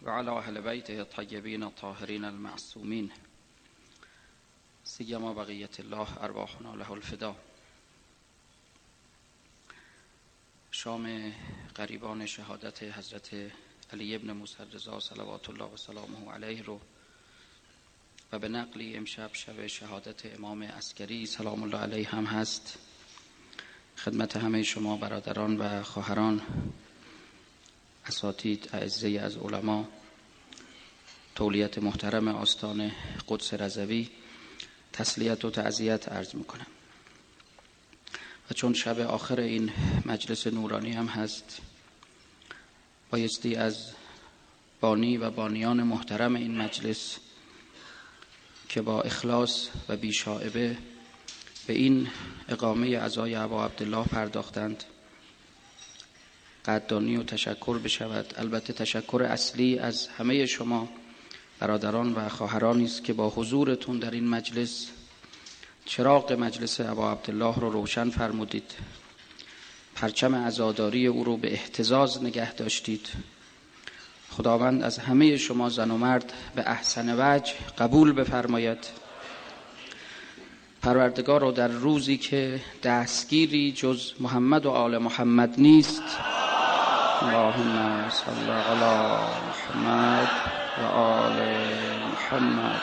وعلى اهل بیته الطیبین الطاهرین المعصومین سیما بقیت الله ارواحنا له الفدا. شام قریبان شهادت حضرت علی ابن موسی الرضا صلوات الله و سلامه علیه رو و به نقلی امشب شب شهادت امام عسکری سلام الله علیه هم هست. خدمت همه شما برادران و خواهران، اساتید اعزه از علما، تولیت محترم آستان قدس رضوی تسلیت و تعزیت عرض میکنم. و چون شب آخر این مجلس نورانی هم هست، بایستی از بانی و بانیان محترم این مجلس که با اخلاص و بیشائبه به این اقامه عزای ابا عبدالله پرداختند قدردانی و تشکر بشود. البته تشکر اصلی از همه شما برادران و خواهرانی است که با حضورتون در این مجلس چراغ مجلس ابا عبدالله رو روشن فرمودید، پرچم عزاداری او رو به اهتزاز نگه داشتید. خداوند از همه شما زن و مرد به احسن وجه قبول بفرماید. پروردگار رو در روزی که دستگیری جز محمد و آل محمد نیست، اللهم صل علی محمد و آل محمد،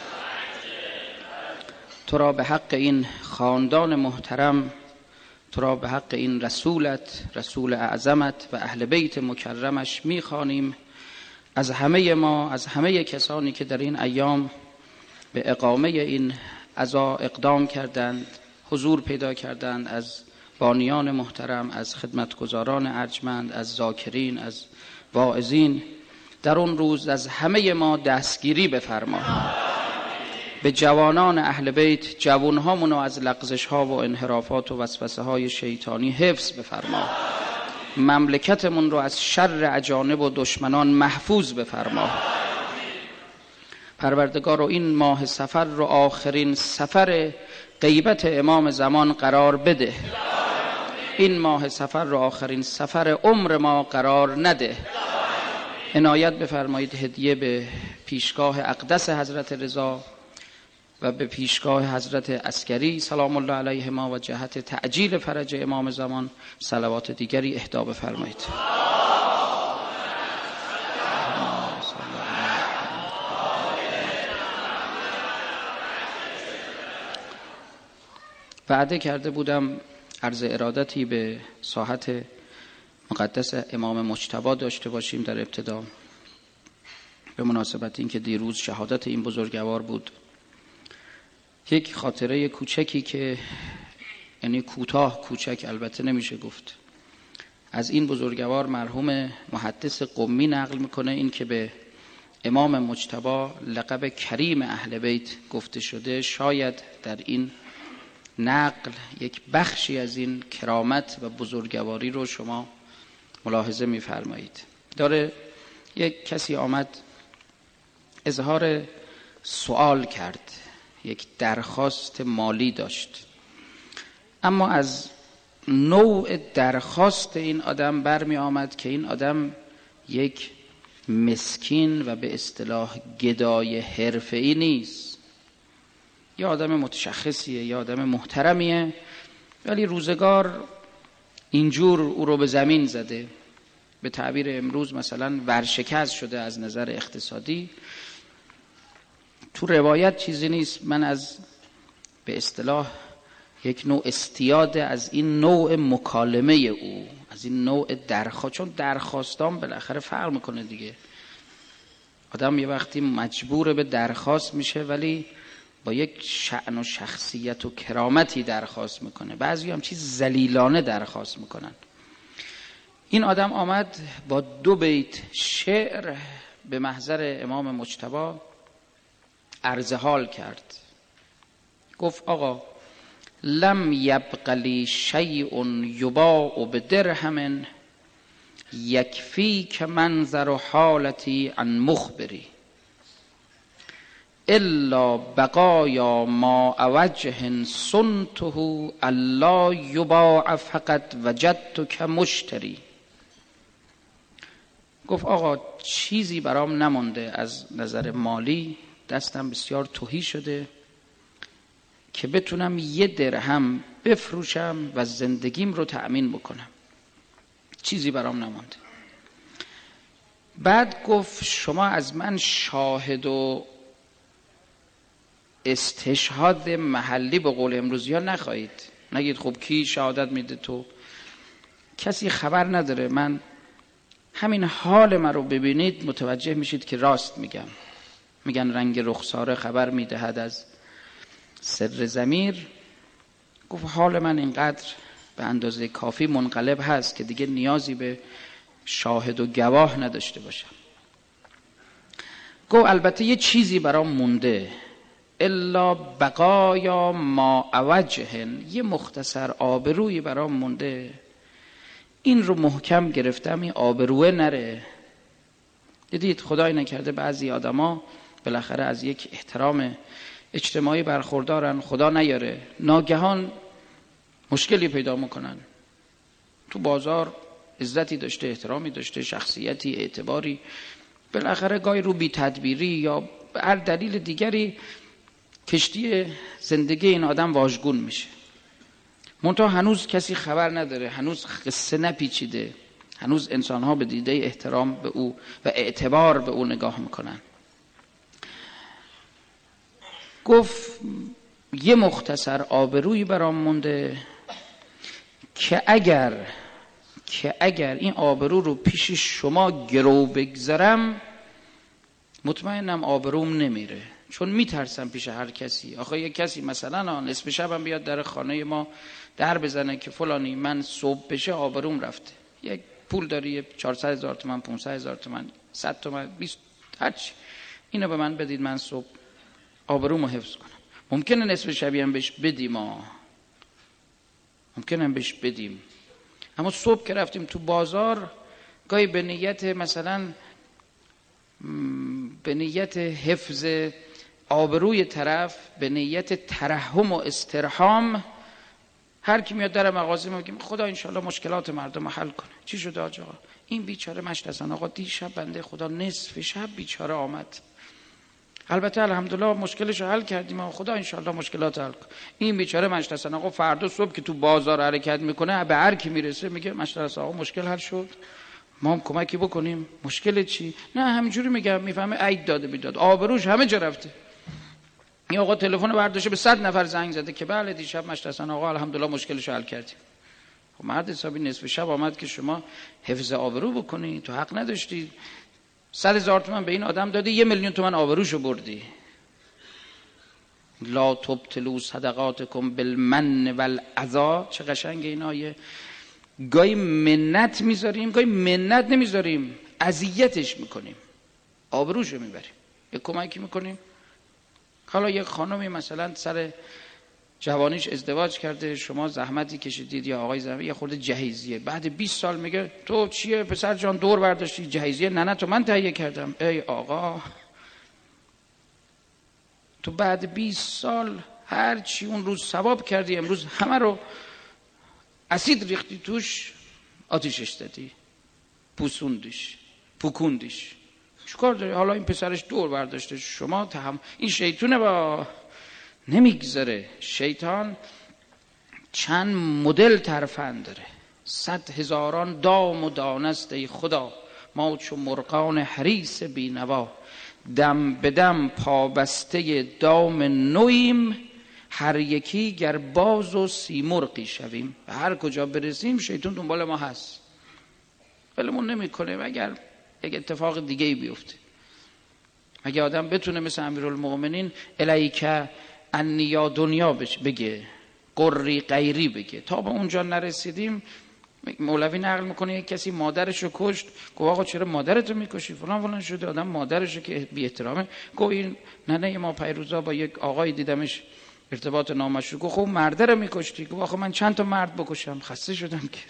تو را به حق این خاندان محترم، تو را به حق این رسولت، رسول اعظمت و اهل بیت مکرمش میخوانیم. از همه ما، از همه کسانی که در این ایام به اقامه این عزا اقدام کردند، حضور پیدا کردند، از بانیان محترم، از خدمتگزاران ارجمند، از ذاکرین، از واعظین، در اون روز از همه ما دستگیری بفرما. به جوانان اهل بیت، جوانهامون رو از لغزش ها و انحرافات و وسوسه های شیطانی حفظ بفرما. مملکتمون رو از شر اجانب و دشمنان محفوظ بفرما. پروردگار رو این ماه سفر رو آخرین سفر غیبت امام زمان قرار بده. این ماه سفر رو آخرین سفر عمر ما قرار نده. عنایت بفرمایید هدیه به پیشگاه اقدس حضرت رضا و به پیشگاه حضرت عسکری سلام الله علیهما و جهت تعجیل فرج امام زمان صلوات دیگری اهدا بفرمایید. وعده کرده بودم عرض ارادتی به ساحت مقدس امام مجتبی داشته باشیم در ابتدا، به مناسبت اینکه دیروز شهادت این بزرگوار بود. یک خاطره کوچکی که یعنی کوتاه، کوچک البته نمیشه گفت، از این بزرگوار مرحوم محدث قمی نقل میکنه. این که به امام مجتبی لقب کریم اهل بیت گفته شده، شاید در این نقل یک بخشی از این کرامت و بزرگواری رو شما ملاحظه می‌فرمایید. داره یک کسی آمد اظهار سوال کرد، یک درخواست مالی داشت، اما از نوع درخواست این آدم برمی آمد که این آدم یک مسکین و به اصطلاح گدای حرفه‌ای نیست، یا آدم متشخصیه، یا آدم محترمیه، ولی روزگار اینجور او رو به زمین زده. به تعبیر امروز مثلا ورشکست شده از نظر اقتصادی. تو روایت چیزی نیست. من از به اصطلاح یک نوع استیاد از این نوع مکالمه او، از این نوع درخواست، چون درخواستان بالاخره فرق میکنه دیگه. آدم یه وقتی مجبور به درخواست میشه ولی با یک شأن و شخصیت و کرامتی درخواست میکنه. بعضی هم چیز ذلیلانه درخواست میکنن. این آدم آمد با 2 بیت شعر به محضر امام مجتبی عرض حال کرد. گفت آقا لم یبق لی شیء یباع بدرهم یکفیک منظر حالتی عن مخبری الا بقایا ما وجه صنته الا یباع فقط وجدتک مشتری. گفت آقا چیزی برام نمونده از نظر مالی، دستم بسیار تهی شده که بتونم 1 درهم بفروشم و زندگیم رو تأمین بکنم، چیزی برام نمونده. بعد گفت شما از من شاهد و استشهاد محلی به قول امروزی ها نخواهید. نگید خب کی شهادت میده؟ تو کسی خبر نداره. من همین حال من رو ببینید متوجه میشید که راست میگم. میگن رنگ رخساره خبر میدهد از سر ضمیر. گفت حال من اینقدر به اندازه کافی منقلب هست که دیگه نیازی به شاهد و گواه نداشته باشم. گفت البته یه چیزی برام مونده، الا بقایا ما اوجهن، یه مختصر آبرویی برام مونده، این رو محکم گرفتم این آبروه نره. دیدید خدای نکرده بعضی آدما بالاخره از یک احترام اجتماعی برخوردارن، خدا نیاره ناگهان مشکلی پیدا میکنن. تو بازار عزتی داشته، احترامی داشته، شخصیتی، اعتباری، بالاخره گاهی رو بی تدبیری یا به هر دلیل دیگری کشتی زندگی این آدم واژگون میشه. منتها هنوز کسی خبر نداره، هنوز قصه نپیچیده، هنوز انسان‌ها به دیده احترام به او و اعتبار به او نگاه میکنن. گفت یه مختصر آبرویی برام مونده که اگر این آبرو رو پیش شما گرو بگذارم مطمئنم آبروم نمیره، چون میترسم پیش هر کسی. آخه یک کسی مثلا نصف شبم بیاد در خانه ما در بزنه که فلانی من صبح بشه آبروم رفته، یک پول داری 400,000 تومان، 500,000 تومان، 100 تومان، 20 هرچی، اینو به من بدید من صبح آبرومو حفظ کنم. ممکنه نصف شبی هم بهش بدیم، ممکنه بهش بدیم، اما صبح که رفتیم تو بازار گاهی به نیت مثلا به نیت حفظ آبروی طرف، به نیت ترحم و استرحام، هر کی میاد در مغازه میگیم خدا انشالله مشکلات مردم حل کنه. چی شده آقا؟ این بیچاره مشت حسن آقا دیشب بنده خدا نصف شب بیچاره آمد، البته الحمدلله مشکلش رو حل کردیم، خدا انشالله مشکلات حل کنه. این بیچاره مشت حسن آقا فردا صبح که تو بازار حرکت میکنه به هر کی میرسه میگه مشت حسن آقا مشکل حل شد، ما هم کمکی بکنیم. مشکل چی؟ نه همینجوری میگم، میفهمه عید داده بیداد، آبروش همه جا رفته. این آقا تلفن برداشته به 100 نفر زنگ زده که بله دیشب مشت حسن آقا الحمدلله مشکلش حل کردیم. خب مرد حسابی نصف شب آمد که شما حفظ آبرو بکنی، تو حق نداشتی. 100,000 تومان به این آدم دادی، 1,000,000 تومان آبروشو بردی. لا تبطلوا صدقاتکم بالمن والاذی. چه قشنگه این آیه. گاهی منت میذاریم، گاهی منت نمیذاریم، اذیتش میکنیم، آبروشو میبریم، یک کمکی میکنیم. حالا یک خانمی مثلا سر جوانیش ازدواج کرده، شما زحمتی کشیدید یا آقای زحمتی، یه خورده جهیزیه، بعد 20 سال میگه تو چیه پسر جان دور برداشتی جهیزیه؟ نه تو من تهیه کردم. ای آقا تو بعد 20 سال هر چی اون روز ثواب کردی امروز همه رو اسید ریختی توش، آتیشش دادی، پوکوندیش. چیکار داری؟ حالا این پسرش دور برداشته، شما این شیطونه با نمیگذاره. شیطان چند مدل ترفند داره، 100,000 دام و دانست ای خدا، ما چو مرغان حریص بینوا، دم به دم پابسته دام نویم، هر یکی گر باز و سیمرغی شویم. هر کجا برسیم شیطان دنبال ما هست، ولمون نمیکنه مگر یک اتفاق دیگه ای بیفته. اگه آدم بتونه مثل امیرالمؤمنین الیک انی یا دنیا بگه، قری غیری بگه، تا به اونجا نرسیدیم. مولوی نقل میکنه یک کسی مادرشو کشت، گفت آقا چرا مادرتو میکشی؟ فلان شده. آدم مادرشو که بی احترامه. گفت این ننه ما پیروزا با یک آقای دیدمش ارتباط نامشروع، گفت خب مرد رو میکشتی؟ گفت آخه من چند تا مرد بکشم، خسته شدم که.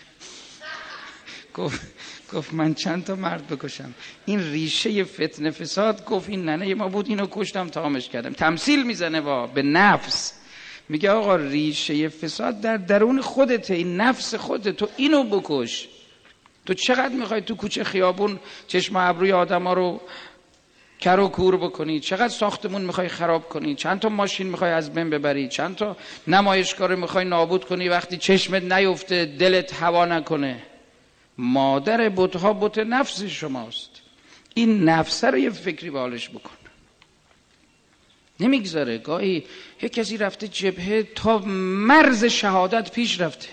گفت من چند تا مرد بکشم؟ این ریشه فتنه فساد. گفت این ننه ما بود اینو کشتم تمامش کردم. تمثیل میزنه به نفس، میگه آقا ریشه فساد در درون خودته، این نفس خودت، تو اینو بکش. تو چقدر میخوای تو کوچه خیابون چشم ابروی آدما رو کر و کور بکنی؟ چقدر ساختمون میخوای خراب کنی؟ چند تا ماشین میخوای از بین ببری؟ چند تا نمایشگاه رو میخوای نابود کنی وقتی چشمت نیفته، دلت هوا نکنه؟ مادر بت‌ها بت نفس شماست. این نفس رو یه فکری به حالش بکن. نمیگذاره. گاهی یک کسی رفته جبهه تا مرز شهادت پیش رفته،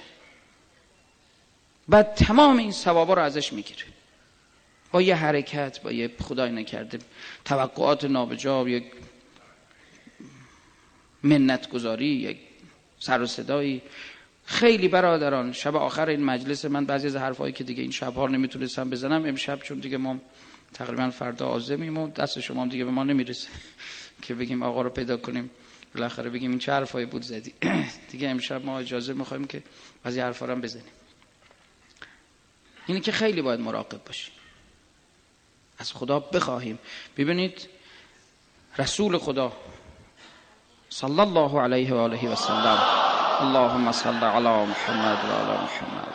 بعد تمام این ثوابا رو ازش میگیره با یه حرکت، با یه خدای نکرده توقعات نابجا، یک منت گذاری، یک سر و صدایی. خیلی برادران شب آخر این مجلس من بعضی از حرفایی که دیگه این شب‌ها نمیتونستم بزنم امشب، چون دیگه ما تقریبا فردا عازمیم و دست شما هم دیگه به ما نمیرسه که بگیم آقا رو پیدا کنیم بالاخره بگیم این چه حرفایی بود زدی. دیگه امشب ما اجازه می‌خوایم که بعضی حرفا رو هم بزنیم. اینه که خیلی باید مراقب باشیم، از خدا بخواهیم. ببینید رسول خدا صلی الله علیه و آله و سلم، اللهم صل علی محمد و علی محمد،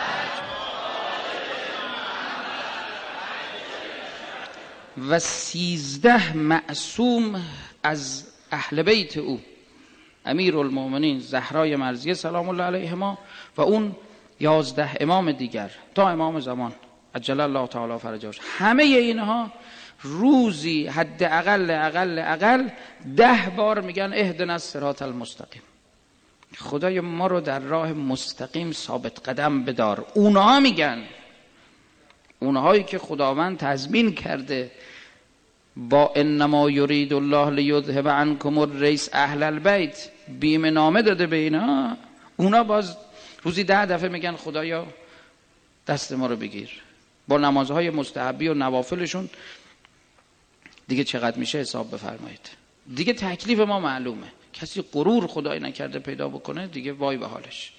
و 13 معصوم از اهل بیت او، امیرالمومنین زهرای مرضیه سلام الله علیهما و اون 11 امام دیگر تا امام زمان عجل الله تعالی فرجهش، همه اینها روزی حد اقل 10 بار میگن اهدنا الصراط المستقیم، خدای ما رو در راه مستقیم ثابت قدم بدار. اونها میگن، اونهایی که خداوند تضمین کرده با انما یرید الله لیذهب عنکم الرجس اهل البیت، بیمه نامه داده به اینا، اونا باز روزی 10 دفعه میگن خدایا دست ما رو بگیر. با نمازهای مستحبی و نوافلشون دیگه چقدر میشه حساب بفرمایید. دیگه تکلیف ما معلومه. کسی غرور خدای نکرده پیدا بکنه دیگه وای به حالش.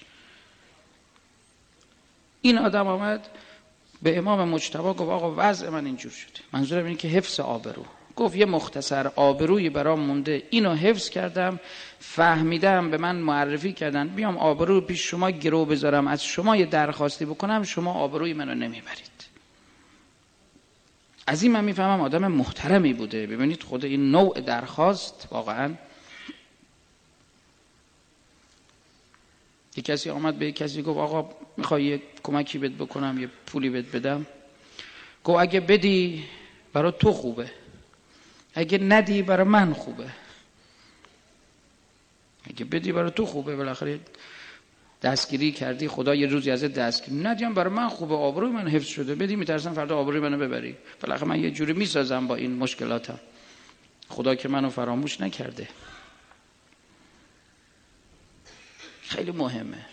این آدم آمد به امام مجتبی گفت آقا وضع من اینجور شده، منظورم اینه که حفظ آبرو. گفت یه مختصر آبرویی برام مونده، اینو حفظ کردم، فهمیدم، به من معرفی کردن بیام آبرو پیش شما گرو بذارم، از شما یه درخواستی بکنم، شما آبروی منو نمیبرید. از این من میفهمم آدم محترمی بوده. ببینید خود این نوع درخواست واقعا. یک کسی آمد به یک کسی گفت آقا میخوای یه کمکی بهت بکنم، یه پولی بهت بدم. گفت اگه بدی برای تو خوبه، اگه ندی برای من خوبه. اگه بدی برای تو خوبه، بالاخره دستگیری کردی، خدا یه روزی ازت دستگیری. ندیم برای من خوبه، آبروی من حفظ شده. بدی میترسم فردا آبروی منو ببری، بالاخره من یه جوری میسازم با این مشکلاتم. خدا که منو فراموش نکرده. خیلی مهمه،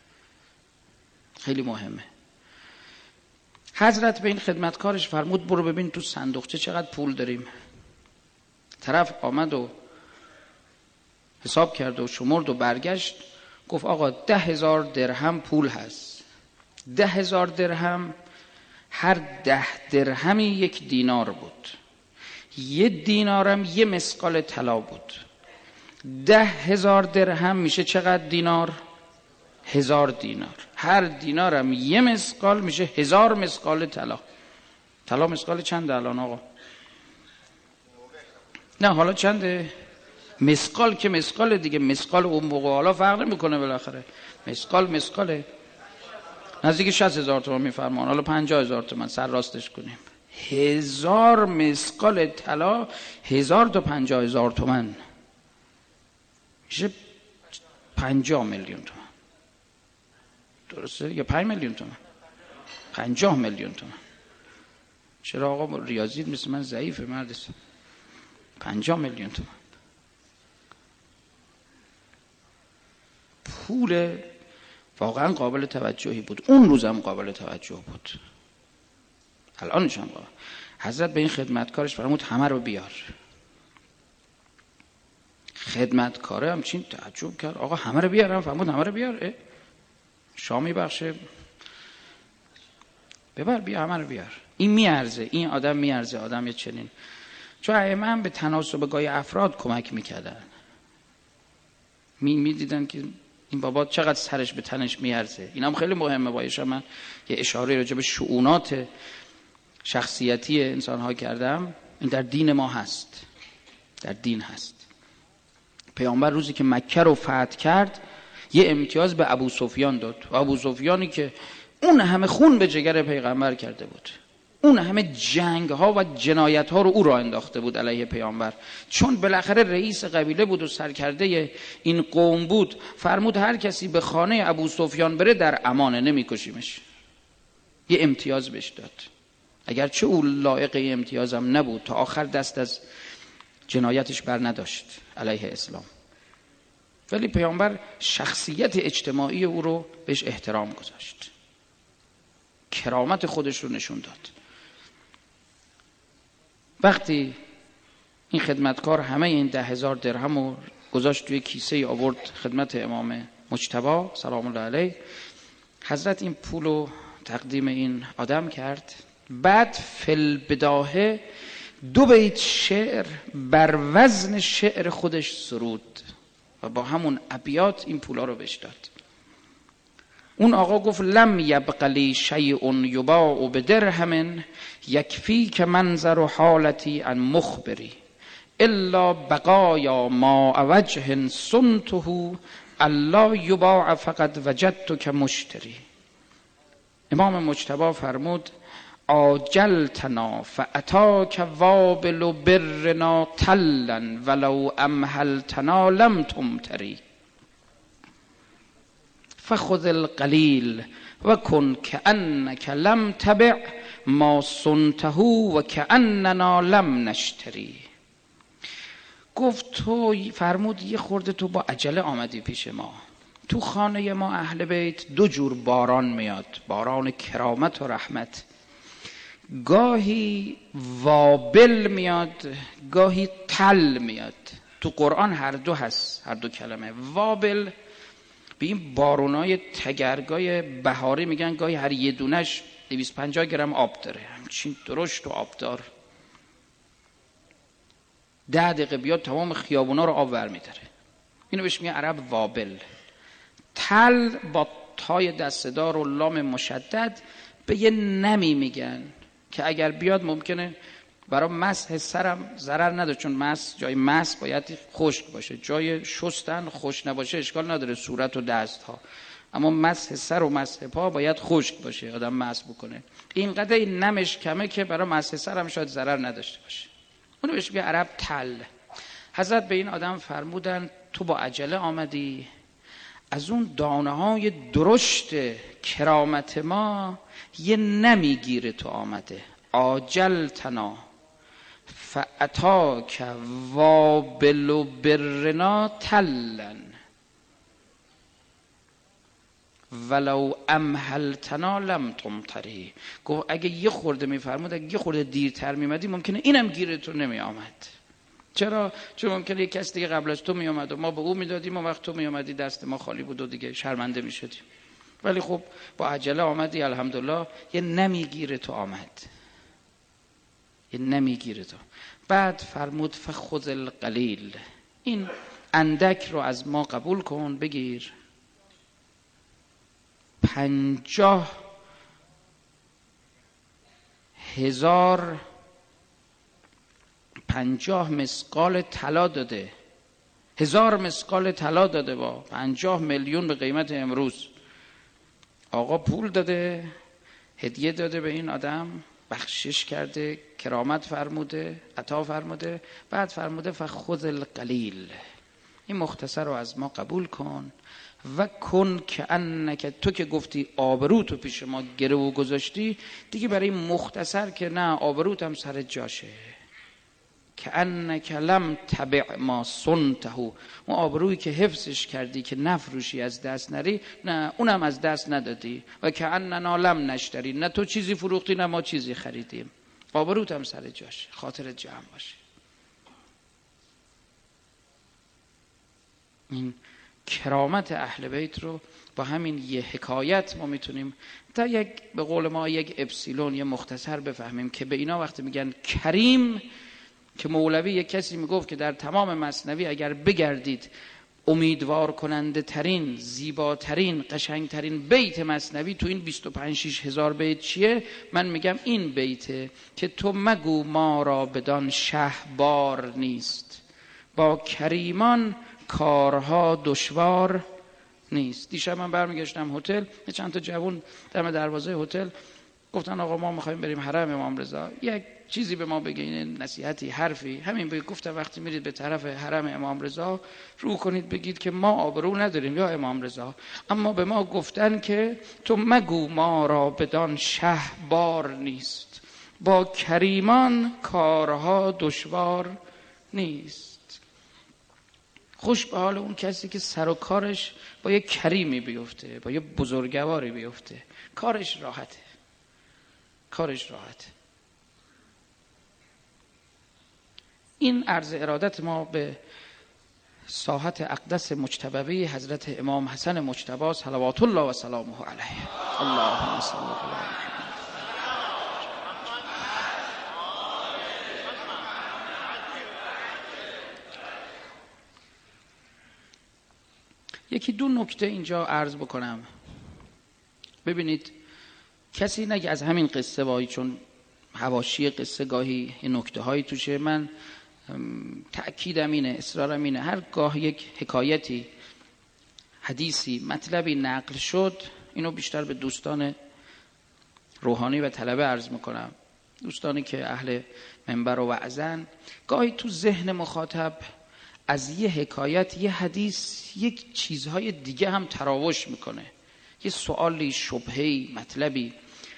خیلی مهمه. حضرت به این خدمتکارش فرمود برو ببین تو صندوقچه چقدر پول داریم. طرف آمد و حساب کرد و شمرد و برگشت، گفت آقا 10,000 درهم پول هست. 10,000 درهم، هر 10 درهمی 1 دینار بود. 1 دینارم 1 مثقال طلا بود. 10,000 درهم میشه چقدر دینار؟ 1000 دینار. هر دینارم 1 مثقال میشه 1000 مثقال طلا. طلا مثقال چنده الان آقا؟ نه حالا چنده؟ مثقال که مثقال دیگه، مثقال اون موقع حالا فرق نمیکنه، بالاخره مثقاله. نزدیک 60,000 تومان میفرمان، حالا 50,000 تومان سر راستش کنیم. 1000 مثقال طلا 1000 تا 50,000 تومان میشه 50 میلیون تومان. درسته؟ یا 5 میلیون تومان؟ 50 میلیون تومان. چرا آقا ریاضیت مثل من ضعیفه مرد؟ 50 میلیون تومان پول واقعا قابل توجهی بود. اون روزم قابل توجه بود، الانش هم قابل. حضرت به این خدمتکارش فرمود همه رو بیار. خدمتکاره همچین تعجب کرد، آقا همه رو بیارم؟ فرمود همه رو بیار. شامی بخشه ببر، بیا همه رو بیار. این میارزه، این آدم میارزه، آدم یه چنین. چون ائمه هم به تناسب گاه افراد کمک میکردن، میدیدن که این بابا چقدر سرش به تنش میارزه. این هم خیلی مهمه. باید من یه اشاره راجع به شؤونات شخصیتی انسان‌ها کردم. این در دین ما هست، در دین هست. پیامبر روزی که مکه رو فتح کرد یه امتیاز به ابو سفیان داد. و ابو سفیانی که اون همه خون به جگر پیغمبر کرده بود، اون همه جنگ ها و جنایت ها رو او را انداخته بود علیه پیامبر، چون بالاخره رئیس قبیله بود و سرکرده این قوم بود، فرمود هر کسی به خانه ابو سفیان بره در امانه، نمی‌کشیمش. یه امتیاز بهش داد، اگرچه او لایق امتیازم نبود، تا آخر دست از جنایتش بر نداشت علیه اسلام. ولی پیامبر شخصیت اجتماعی او رو بهش احترام گذاشت، کرامت خودش رو نشون داد. وقتی این خدمتکار همه این 10,000 درهم رو گذاشت توی کیسه، آورد خدمت امام مجتبی سلام الله علیه، حضرت این پول رو تقدیم این آدم کرد. بعد فی‌البداهه 2 بیت شعر بر وزن شعر خودش سرود و با همون ابیات این پولا رو بهش داد. اون آقا گفت لم یبق لی شیء یباع بدرهم یکفیک منظر حالتی عن مخبری الا بقایا ما وجه صنته الا یباع فقد وجدتک مشتری. امام مجتبی فرمود عاجلتنا فاتاک وابل برنا تلا ولو امهلتنا لم تمتری فخذ القلیل و کن کأنک لم تبع ما صنته و کأننا لم نشتری. گفت تو، فرمود یه خورده تو با عجله آمدی پیش ما. تو خانه ما اهل بیت 2 جور باران میاد، باران کرامت و رحمت. گاهی وابل میاد، گاهی تل میاد. تو قرآن هر دو هست، هر دو کلمه. وابل به این بارونای تگرگای بهاری میگن، گاهی هر یه دونش 250 گرم آب داره، همچین درشت و آبدار. 10 دقیقه بیاد تمام خیابونا رو آب ور میداره. اینو بهش میگن عرب وابل. تل با تای دستدار و لام مشدد به یه نمی میگن که اگر بیاد ممکنه برای مسح سرم ضرر نداره، چون مسح، جای مسح باید خشک باشه، جای شستن خشک نباشه اشکال نداره، صورت و دست ها، اما مسح سر و مسح پا باید خشک باشه آدم مسح بکنه. اینقدر این نمش کمه که برای مسح سرم شاید ضرر نداشته باشه. اونو بهش میگه عرب تل. حضرت به این آدم فرمودن تو با عجله آمدی، از اون دانه های درشت کرامت ما یه نمیگیره تو آمده. عاجلتنا فاتاک وابل برنا تلن ولو امهلتنا لم تمتری. گفت اگه یه خورده میفرمود، اگه یه خورده دیرتر میمدی ممکنه اینم گیره تو نمی آمد. چرا؟ چون ممکنه یک کس دیگه قبل از تو می آمد و ما به او میدادیم و وقت تو می آمدی دست ما خالی بود و دیگه شرمنده می شدیم. ولی خب با عجله آمدی، الحمدلله یه نمیگیره تو آمد، یه نمیگیره تو. بعد فرمود فخذ القلیل، این اندک رو از ما قبول کن، بگیر 50 مسقال طلا داده، 1000 مسقال طلا داده، با 50 میلیون به قیمت امروز. آقا پول داده، هدیه داده به این آدم، بخشش کرده، کرامت فرموده، عطا فرموده. بعد فرموده فخذ القلیل، این مختصر رو از ما قبول کن و کن کأنک، تو که گفتی آبرو تو پیش ما گرو گذاشتی، دیگه برای مختصر که نه، آبروت هم سر جاشه. کأنک لم تبع ما صنته، اون آبرویی که حفظش کردی که نفروشی از دست نری، نه اونم از دست ندادی. و کأننا لم نشتری، نه تو چیزی فروختی نه ما چیزی خریدیم، آبروت هم سر جاشه، خاطرت جمع باشه. این کرامت اهل بیت رو با همین یه حکایت ما میتونیم تا یک، به قول ما یک اپسیلون، یه مختصر بفهمیم که به اینا وقتی میگن کریم، که مولوی یک کسی میگفت که در تمام مثنوی اگر بگردید امیدوار کننده ترین، زیباترین، قشنگترین بیت مثنوی تو این 25-6 هزار بیت چیه؟ من میگم این بیته که تو مگو ما را بدان شه بار نیست، با کریمان کارها دشوار نیست. دیشب من برمیگشتم هتل، چند تا جوون دم دروازه هتل گفتن آقا ما میخوایم بریم حرم امام رضا، یک چیزی به ما بگین، نصیحتی، حرفی. همین بگید. گفتم وقتی میرید به طرف حرم امام رضا رو کنید بگید که ما آبرو نداریم یا امام رضا، اما به ما گفتن که تو مگو ما را بدان شه بار نیست، با کریمان کارها دشوار نیست. خوش به حال اون کسی که سر و کارش با یک کریمی بیفته، با یک بزرگواری بیفته، کارش راحته، کارش راحته. این عرض ارادت ما به ساحت اقدس مجتبی حضرت امام حسن مجتبی صلوات الله و سلامه علیه. اللهم صل علی محمد. یکی دو نکته اینجا عرض بکنم. ببینید کسی نگه از همین قصه وای، چون حواشی قصه گاهی نکته هایی توشه، من تأکیدم اینه، اصرارم اینه، هرگاه یک حکایتی، حدیثی، مطلبی نقل شد، اینو بیشتر به دوستان روحانی و طلبه عرض میکنم، دوستانی که اهل منبر و وعظن، گاهی تو ذهن مخاطب از یه حکایت، یه حدیث، یک چیزهای دیگه هم تراوش میکنه، یه سوالی، شبهه‌ای، مطلبی.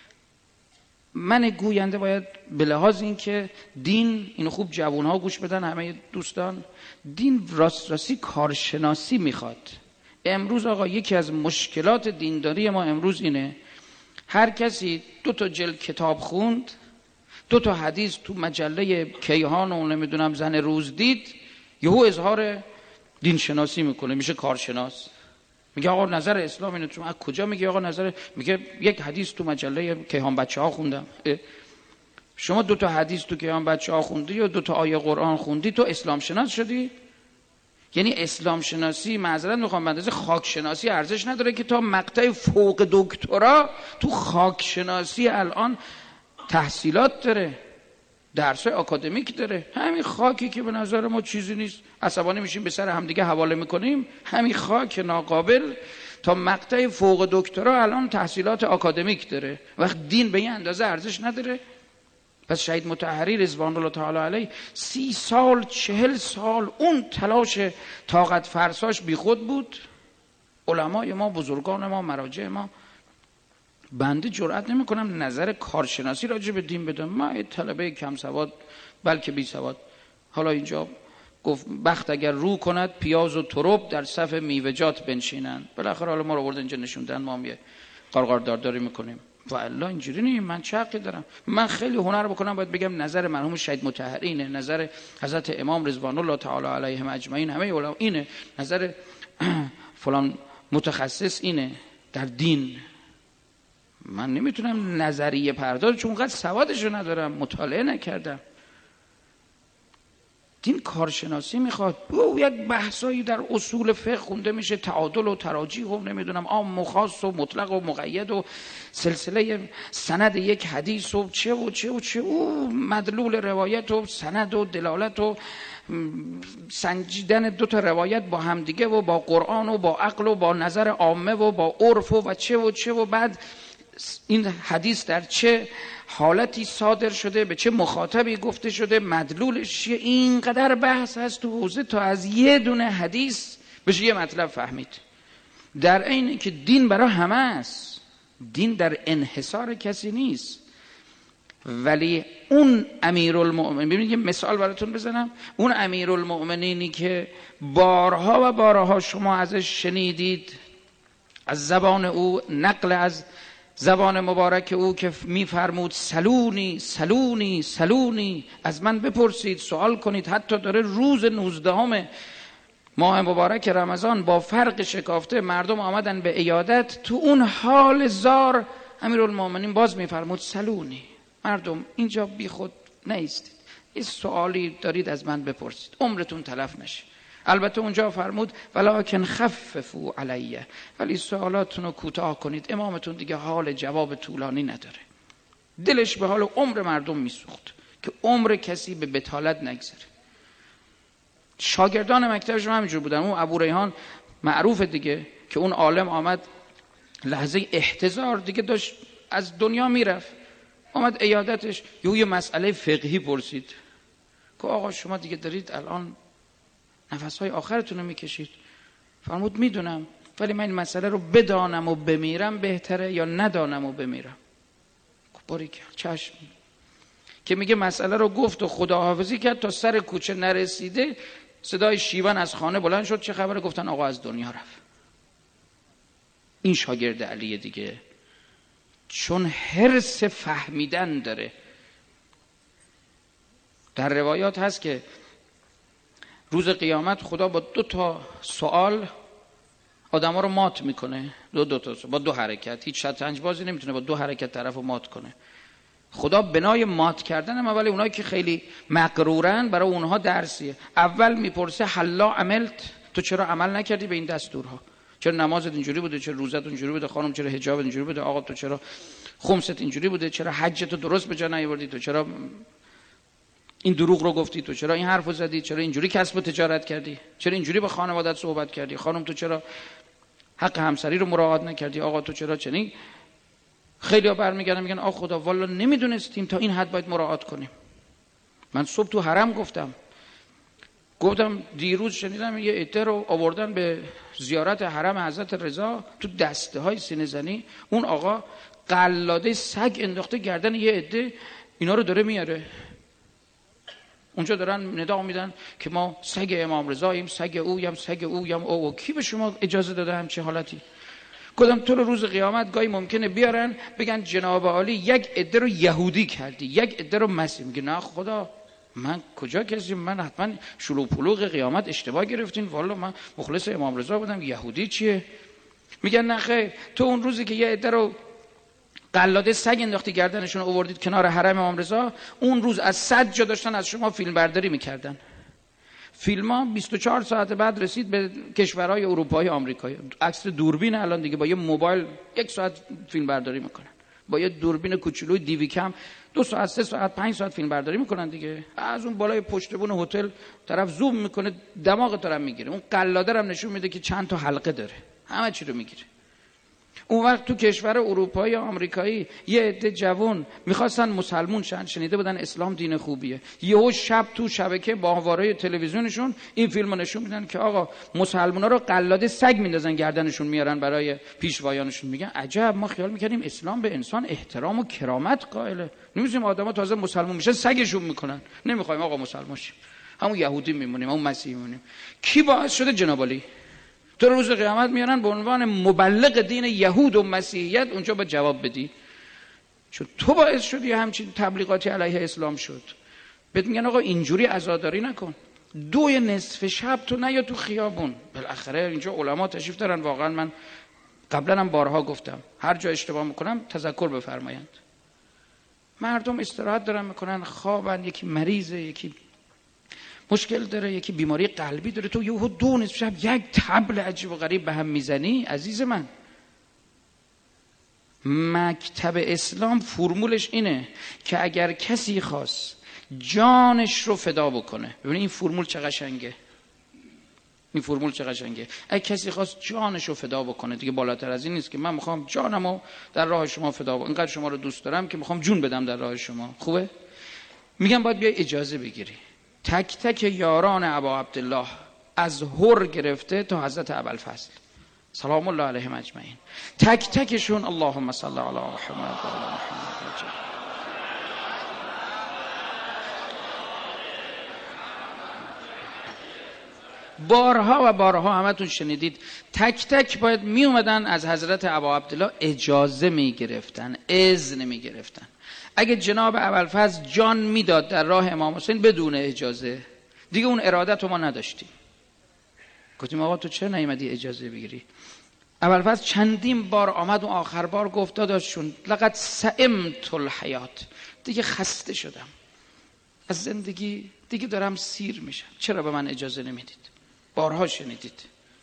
من گوینده باید به لحاظ این که دین، اینو خوب جوانها گوش بدن، همه دوستان، دین راستی کارشناسی میخواد. امروز آقا یکی از مشکلات دینداری ما امروز اینه، هر کسی 2 تا جلد کتاب خوند، 2 تا حدیث تو مجله کیهان و نمیدونم زن روز دید، یهو اظهار دین شناسی میکنه، میشه کارشناس. میگه آقا نظر اسلام اینه. تو از کجا میگه آقا نظر؟ میگه یک حدیث تو مجله کیهان بچه‌ها خوندم. شما 2 تا حدیث تو کیهان بچه‌ها خوندی یا 2 تا آیه قرآن خوندی تو اسلام شناس شدی؟ یعنی اسلام شناسی، معذرت میخوام، بندازه خاک شناسی ارزش نداره که تا مقطع فوق دکترا تو خاک شناسی الان تحصیلات داره، درسای آکادمیک داره. همین خاکی که به نظر ما چیزی نیست، عصبانی میشیم به سر همدیگه حواله میکنیم، همین خاک ناقابل تا مقطع فوق دکترا الان تحصیلات آکادمیک داره. وقت دین به این اندازه ارزش نداره؟ پس شهید مطهری رضوان الله تعالی علیه 30 سال 40 سال اون تلاش طاقت فرساش بی خود بود. علمای ما، بزرگان ما، مراجع ما، بنده جرئت نمی کنم نظر کارشناسی راجع به دین بدم. من طلبه کم سواد بلکه بی سواد. حالا اینجا گفت بخت اگر رو کند پیاز و ترب در صف میوه‌جات بنشینن. بالاخره حالا ما رو آوردن اینجا نشوندن، ما هم یه قارقارداری میکنیم. والا اینجوری نیست. من چه حقی دارم؟ من خیلی هنر بکنم باید بگم نظر مرحوم شهید مطهری اینه، نظر حضرت امام رضوان الله تعالی علیهم اجمعین همه علما اینه، نظر فلان متخصص اینه در دین. من نمیتونم نظریه پرداز، چون قد سوادشو ندارم، مطالعه نکردم. دین کارشناسی میخواد. یک بحثایی در اصول فقه خونده میشه، تعادل و تراجیح و نمیدونم عام و خاص و مطلق و مقید و سلسله سند یک حدیث و چه و چه و چه، او مدلول روایت و سند و دلالت و سنجیدن 2 تا روایت با همدیگه و با قرآن و با عقل و با نظر عامه و با عرف و چه و چه، و بعد این حدیث در چه حالتی صادر شده، به چه مخاطبی گفته شده، مدلولش چیه. اینقدر بحث هست تو حوزه تا از یه دونه حدیث بشه یه مطلب فهمید. در این که دین برای همه است، دین در انحصار کسی نیست. ولی اون امیرالمؤمنین، ببینید یه مثال براتون بزنم، اون امیرالمؤمنینی که بارها و بارها شما ازش شنیدید، از زبان او، نقل از زبان مبارک او که میفرمود سلونی سلونی سلونی، از من بپرسید، سوال کنید. حتی داره روز 19 ماه مبارک رمضان با فرق شکافته مردم آمدن به عیادت، تو اون حال زار امیرالمومنین باز میفرمود سلونی. مردم اینجا بی خود نیستید، یه سوالی دارید از من بپرسید، عمرتون تلف نشه. البته اونجا فرمود ولکن خففوا علیه، ولی سوالاتون رو کوتاه کنید، امامتون دیگه حال جواب طولانی نداره. دلش به حال عمر مردم میسوخت که عمر کسی به بتالت نگذره. شاگردان مکتبش هم همینجور بودن. اون ابو ریحان معروف دیگه که اون عالم آمد لحظه احتضار دیگه داشت از دنیا میرفت، آمد عیادتش، یه مسئله فقهی پرسید که آقا شما دیگه دارید الان نفسهای آخرتون رو میکشید. فرمود میدونم، ولی من این مسئله رو بدانم و بمیرم بهتره یا ندانم و بمیرم؟ باریکلا، چشم. که میگه مسئله رو گفت و خداحافظی کرد، تا سر کوچه نرسیده صدای شیون از خانه بلند شد، چه خبره؟ گفتن آقا از دنیا رفت. این شاگرد علیه دیگه، چون حرص فهمیدن داره. در روایات هست که روز قیامت خدا با 2 سوال آدم ها رو مات میکنه. با 2 حرکت. هیچ شطرنج بازی نمیتونه با 2 حرکت طرف رو مات کنه. خدا بنای مات کردن هم ولی اونایی که خیلی مغرورن برای اونها درسیه. اول میپرسه حلا عملت، تو چرا عمل نکردی به این دستورها؟ چرا نمازت اینجوری بوده؟ چرا روزت اینجوری بوده؟ خانم چرا حجابت اینجوری بوده؟ آقا تو چرا خمست اینجوری بوده؟ چرا حجت رو درست به جا نیاوردی؟ تو چرا این دروغ رو گفتی؟ تو چرا این حرفو زدی؟ چرا اینجوری کسب و تجارت کردی؟ چرا اینجوری با خانواده‌ات صحبت کردی؟ خانم تو چرا حق همسری رو مراعات نکردی؟ آقا تو چرا چنین؟ خیلی‌ها برمیگردن میگن آ خدا والا نمیدونستیم تا این حد باید مراعات کنیم. من صبح تو حرم گفتم دیروز شنیدم یه عده رو آوردن به زیارت حرم حضرت رضا، تو دسته‌های سینه زنی اون آقا قلاده سگ انداخته گردن یه عده، اینا رو داره میاره اونجا، دارن ندا میدن که ما سگ امام رضاییم، سگ اویم، سگ اویم. او کی به شما اجازه داده همچه حالتی؟ گفتم تو رو روز قیامت گاهی ممکنه بیارن بگن جناب عالی یک عده رو یهودی کردی، یک عده رو مسیح. میگه نه خدا، من کجا کسی، من حتما شلوغ پلوغ قیامت اشتباه گرفتین، والا من مخلص امام رضا بودم، یهودی چیه؟ میگن نه خیر، تو اون روزی که یه عده رو قلاده سگ انداختی گردنشون رو آوردید کنار حرم امام رضا، اون روز از 100 جا داشتن از شما فیلم برداری میکردن. فیلم‌ها 24 ساعت بعد رسید به کشورهای اروپایی، آمریکایی. عکس دوربین الان دیگه با یه موبایل 1 ساعت فیلم برداری میکنن، با یه دوربین کوچولوی دیوی کم 2 ساعت 3 ساعت 5 ساعت فیلم برداری میکنن دیگه. از اون بالای پشت بون هتل طرف زوم میکنه، دماغ تو رو میگیره. اون قلاده هم نشون میده که چند تا حلقه داره، همه چی رو میگیره. اون وقت تو کشور اروپایی آمریکایی یه عده جوان میخواستن مسلمون شن، شنیده بودن اسلام دین خوبیه، یهو شب تو شبکه باهواره تلویزیونشون این فیلمو نشون میدن که آقا مسلمونا رو قلاده سگ میندازن گردنشون میارن برای پیشوایانشون. میگن عجب، ما خیال میکردیم اسلام به انسان احترام و کرامت قائله، نمی‌دونیم آدما تازه مسلمون میشن سگشون میکنن. نمیخوایم آقا مسلمان شیم، همون یهودی میمونیم، همون مسیحی میمونیم. کی باعث شده جناب علی؟ تو روز قیامت میارن به عنوان مبلغ دین یهود و مسیحیت، اونجا با جواب بدی، چون تو باعث شدی همچین تبلیغاتی علیه اسلام شد. بهت میگن آقا اینجوری عزاداری نکن، 2 نصف شب تو نیا تو خیابون. بالاخره اینجا علما تشریف دارن، واقعا من قبلا هم بارها گفتم هر جا اشتباه میکنم تذکر بفرمایند. مردم استراحت دارن میکنن، خوابن، یکی مریضه، یکی مشکل داره، یکی بیماری قلبی داره، تو یهو 2 نصف شب یک طبل عجیب و غریب به هم میزنی. عزیز من، مکتب اسلام فرمولش اینه که اگر کسی خواست جانش رو فدا بکنه، ببینید این فرمول چه قشنگه، این فرمول چه قشنگه. اگه کسی خواست جانش رو فدا بکنه، دیگه بالاتر از این نیست که من میخوام جانمو در راه شما فدا بکنم، اینقدر شما رو دوست دارم که میخوام جون بدم در راه شما. خوبه؟ میگم باید بیای اجازه بگیری. تک تک یاران ابا عبدالله از هر گرفته تا حضرت ابوالفضل سلام الله علیهم اجمعین، تک تکشون اللهم صل علی محمد و علی محمد. بارها و بارها همتون شنیدید تک تک باید می اومدن از حضرت ابا عبدالله اجازه می گرفتن، اذن می گرفتن. اگه جناب ابوالفضل جان میداد در راه امام حسین بدون اجازه، دیگه اون ارادت رو ما نداشتیم. گفتیم آقا تو چرا نیومدی اجازه بگیری؟ ابوالفضل چندین بار آمد و آخر بار گفت داداشون لقد سئمت الحیات، دیگه خسته شدم از زندگی، دیگه دارم سیر میشم، چرا به من اجازه نمیدید؟ بارها شنیدید.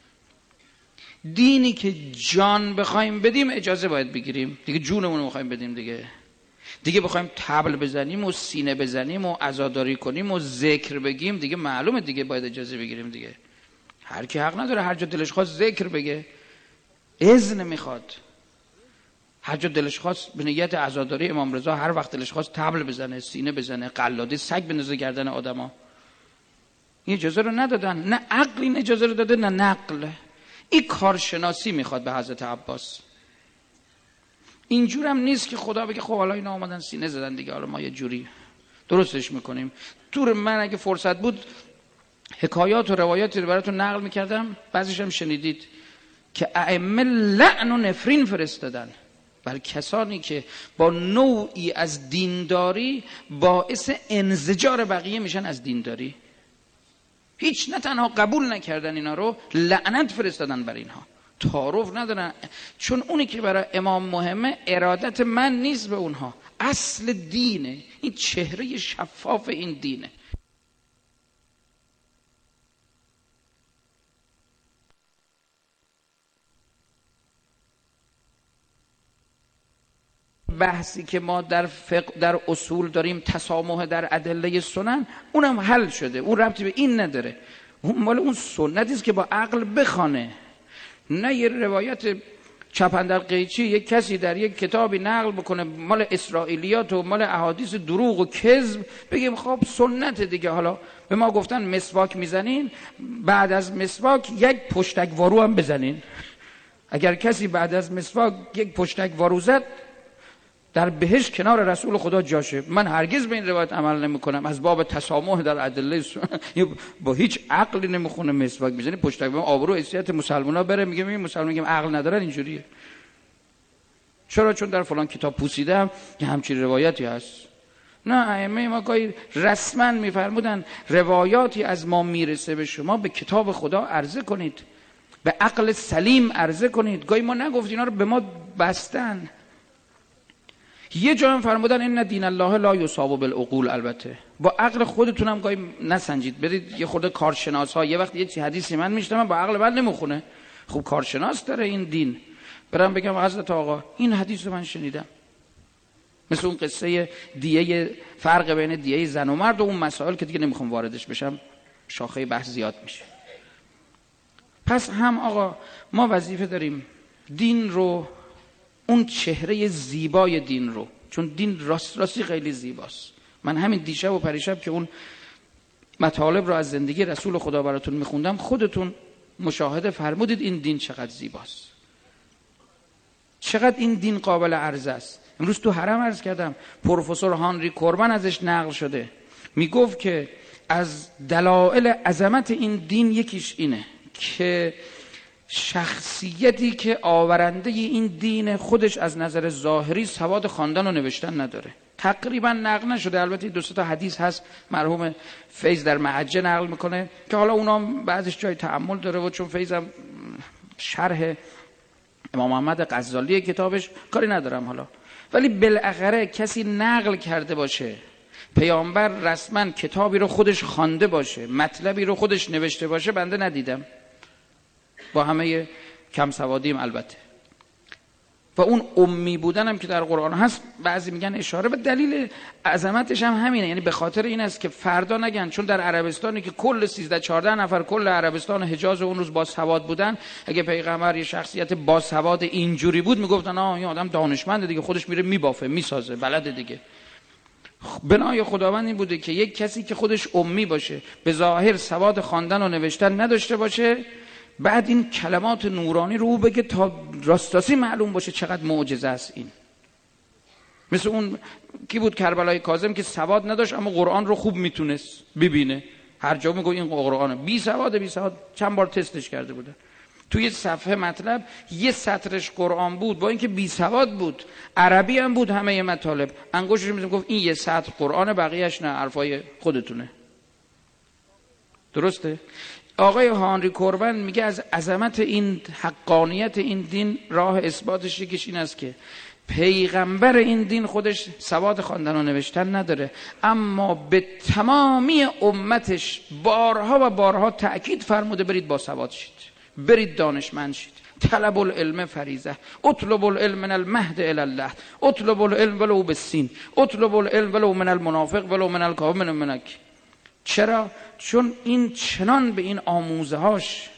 دینی که جان بخوایم بدیم اجازه باید بگیریم دیگه، جونمون رو بخوایم بدیم دیگه بخوایم طبل بزنیم و سینه بزنیم و عزاداری کنیم و ذکر بگیم دیگه معلومه دیگه باید اجازه بگیریم دیگه. هر کی حق نداره هر جا دلش خواست ذکر بگه، اذن میخواد. هر جا دلش خواست به نیت عزاداری امام رضا هر وقت دلش خواست طبل بزنه، سینه بزنه، قلاده سگ بندازه گردن آدما. این اجازه رو ندادن، نه عقل این اجازه رو داده نه نقل. این کارشناسی میخواد به حضرت عباس. اینجورم نیست که خدا بگه خب حالا اینا اومدن سینه زدن دیگه، حالا ما یه جوری درستش میکنیم. طور من اگه فرصت بود حکایات و روایاتی رو براتون نقل میکردم، بعضیش هم شنیدید که ائمه لعن و نفرین فرستادن بر کسانی که با نوعی از دینداری باعث انزجار بقیه میشن از دینداری. هیچ نه تنها قبول نکردن اینا رو، لعنت فرستادن بر اینها، تعارف ندارن. چون اونی که برای امام مهمه ارادت من نیست به اونها، اصل دینه، این چهره شفاف این دینه. بحثی که ما در فقه در اصول داریم تسامح در ادله سنن، اونم حل شده، اون ربطی به این نداره. اون مال اون سنتی است که با عقل بخونه، نه یه روایت چپندر قیچی یک کسی در یک کتابی نقل بکنه مال اسرائیلیات و مال احادیث دروغ و کذب، بگیم خب سنت دیگه. حالا به ما گفتن مسواک میزنین، بعد از مسواک یک پشتک وارو هم بزنین. اگر کسی بعد از مسواک یک پشتک وارو زد در بهشت کنار رسول خدا جاشه. من هرگز به این روایت عمل نمی کنم، از باب تسامح در ادله با هیچ عقلی نمیخونه مسواک بزنی پشتک آبرو حیثیت مسلمونا بره. میگم این مسلمان میگم عقل ندارن اینجوریه. چرا؟ چون در فلان کتاب پوسیدم که همچین روایتی هست. نه، ائمه ما گاهی رسما میفرمودن روایاتی از ما میرسه به شما به کتاب خدا عرضه کنید، به عقل سلیم عرضه کنید. گاهی ما نگفت اینا رو به ما بستن. یه جا هم فرمودن ان دین الله لا یصاب بالعقول. البته با عقل خودتونم گاهی نسنجید، برید یه خورده کارشناس ها، یه وقت یه حدیثی من میشنم با عقل من نمیخونه، خب کارشناس داره این دین، برام بگم حضرت آقا این حدیث رو من شنیدم. مثل اون قصه دیه، فرق بین دیه زن و مرد و اون مسائل که دیگه نمیخوام واردش بشم، شاخه بحث زیاد میشه. پس هم آقا ما وظیفه داریم دین رو، اون چهره زیبای دین رو، چون دین راستی خیلی زیباست. من همین دیشب و پریشب که اون مطالب رو از زندگی رسول خدا براتون میخوندم، خودتون مشاهده فرمودید این دین چقدر زیباست، چقدر این دین قابل عرضه است. امروز تو حرم عرض کردم، پروفسور هانری کورمن ازش نقل شده، میگفت که از دلایل عظمت این دین یکیش اینه که شخصیتی که آورنده این دین خودش از نظر ظاهری سواد خواندن و نوشتن نداره. تقریبا نقل نشده، البته دو سه تا حدیث هست مرحوم فیض در محجه نقل میکنه که حالا اونام بعضش جای تأمل داره و چون فیضم شرح امام محمد غزالی کتابش کاری ندارم حالا، ولی بالاخره کسی نقل کرده باشه، پیامبر رسما کتابی رو خودش خوانده باشه، مطلبی رو خودش نوشته باشه، بنده ندیدم، با همه کم سوادیم البته. و اون امی بودن هم که در قرآن هست، بعضی میگن اشاره به دلیل عظمتش هم همینه، یعنی به خاطر این است که فردا نگن چون در عربستانی که کل 13-14 نفر کل عربستان حجاز اون روز با سواد بودن، اگه پیغمبر یه شخصیت با سواد اینجوری بود میگفتن این آدم دانشمنده دیگه، خودش میره میبافه میسازه بلده دیگه. بنای خداوند این بوده که یک کسی که خودش امی باشه، به ظاهر سواد خواندن و نوشتن نداشته باشه، بعد این کلمات نورانی رو بگه تا راستاسی معلوم باشه چقدر معجزه است این. مثل اون کی بود کربلای کاظم که سواد نداشت اما قرآن رو خوب میتونست ببینه، هر جا میگه این قرآنه، بی سواد چند بار تستش کرده بودن. توی صفحه مطلب یه سطرش قرآن بود، با اینکه بی سواد بود، عربی هم بود همه مطالب، انگشتش میزنه گفت این یه سطر قرآن، بقیه‌اش نه حرفای خودتونه. درسته؟ آقای هانری کوربن میگه از عظمت این حقانیت این دین راه اثباتش یکیش این است که پیغمبر این دین خودش سواد خواندن و نوشتن نداره، اما به تمامی امتش بارها و بارها تأکید فرموده برید باسواد شید، برید دانشمند شید. طلب العلم فریضه، اطلب العلم من المهد الی الله، اطلب العلم ولو بالسین، اطلب العلم ولو من المنافق ولو من الکافر من منک. چرا؟ چون این چنان به این آموزه هاش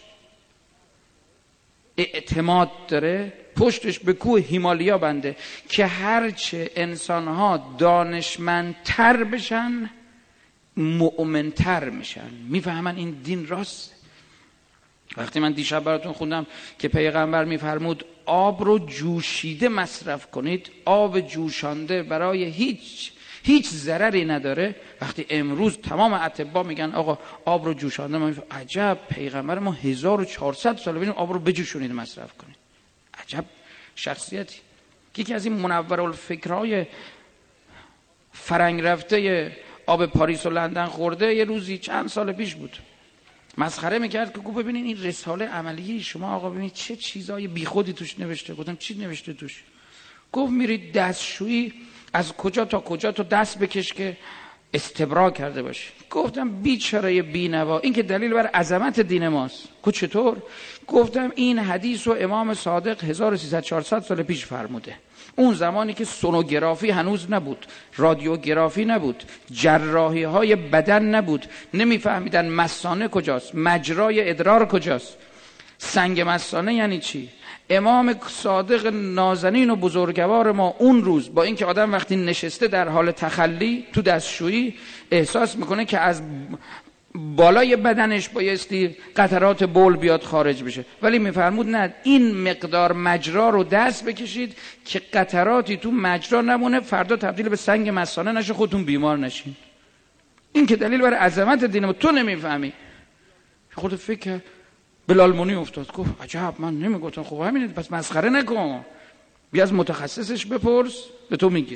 اعتماد داره، پشتش به کوه هیمالیا بنده که هرچه انسانها دانشمندتر بشن مؤمنتر میشن، میفهمن این دین راست. وقتی من دیشب براتون خوندم که پیغمبر میفرمود آب رو جوشیده مصرف کنید، آب جوشانده برای هیچ ضرری نداره، وقتی امروز تمام اطباء میگن آقا آب رو جوشانده، ما عجب پیغمبر ما 1400 سال ببینیم آب رو بجوشونید مصرف کنید. عجب شخصیتی. یکی از این منورالفکرهای فرنگ رفته آب پاریس و لندن خورده یه روزی چند سال پیش بود مسخره میکرد که گفت ببینین این رساله عملی شما آقا ببینید چه چیزای بیخودی توش نوشته. گفتم چی نوشته توش؟ گفت میرید دستشویی از کجا تا کجا تو دست بکش که استبرا کرده باشه. گفتم بیچاره بینوا، این که دلیل بر عظمت دین ماست. گفت چطور؟ گفتم این حدیث رو امام صادق 1300-400 سال پیش فرموده، اون زمانی که سونوگرافی هنوز نبود، رادیوگرافی نبود، جراحی های بدن نبود، نمیفهمیدن مثانه کجاست، مجرای ادرار کجاست، سنگ مثانه یعنی چی. امام صادق نازنین و بزرگوار ما اون روز با اینکه آدم وقتی نشسته در حال تخلی تو دستشویی احساس میکنه که از بالای بدنش بایستی قطرات بول بیاد خارج بشه، ولی میفرمود نه، این مقدار مجرا رو دست بکشید که قطراتی تو مجرا نمونه، فردا تبدیل به سنگ مثانه نشه، خودتون بیمار نشین. این که دلیل بر عظمت دین تو نمیفهمی. خودت فکر بلالمونی افتاد گفت عجب من نمیگفتم. خب همینه، پس مسخره نکن، بیا از متخصصش بپرس به تو میگه.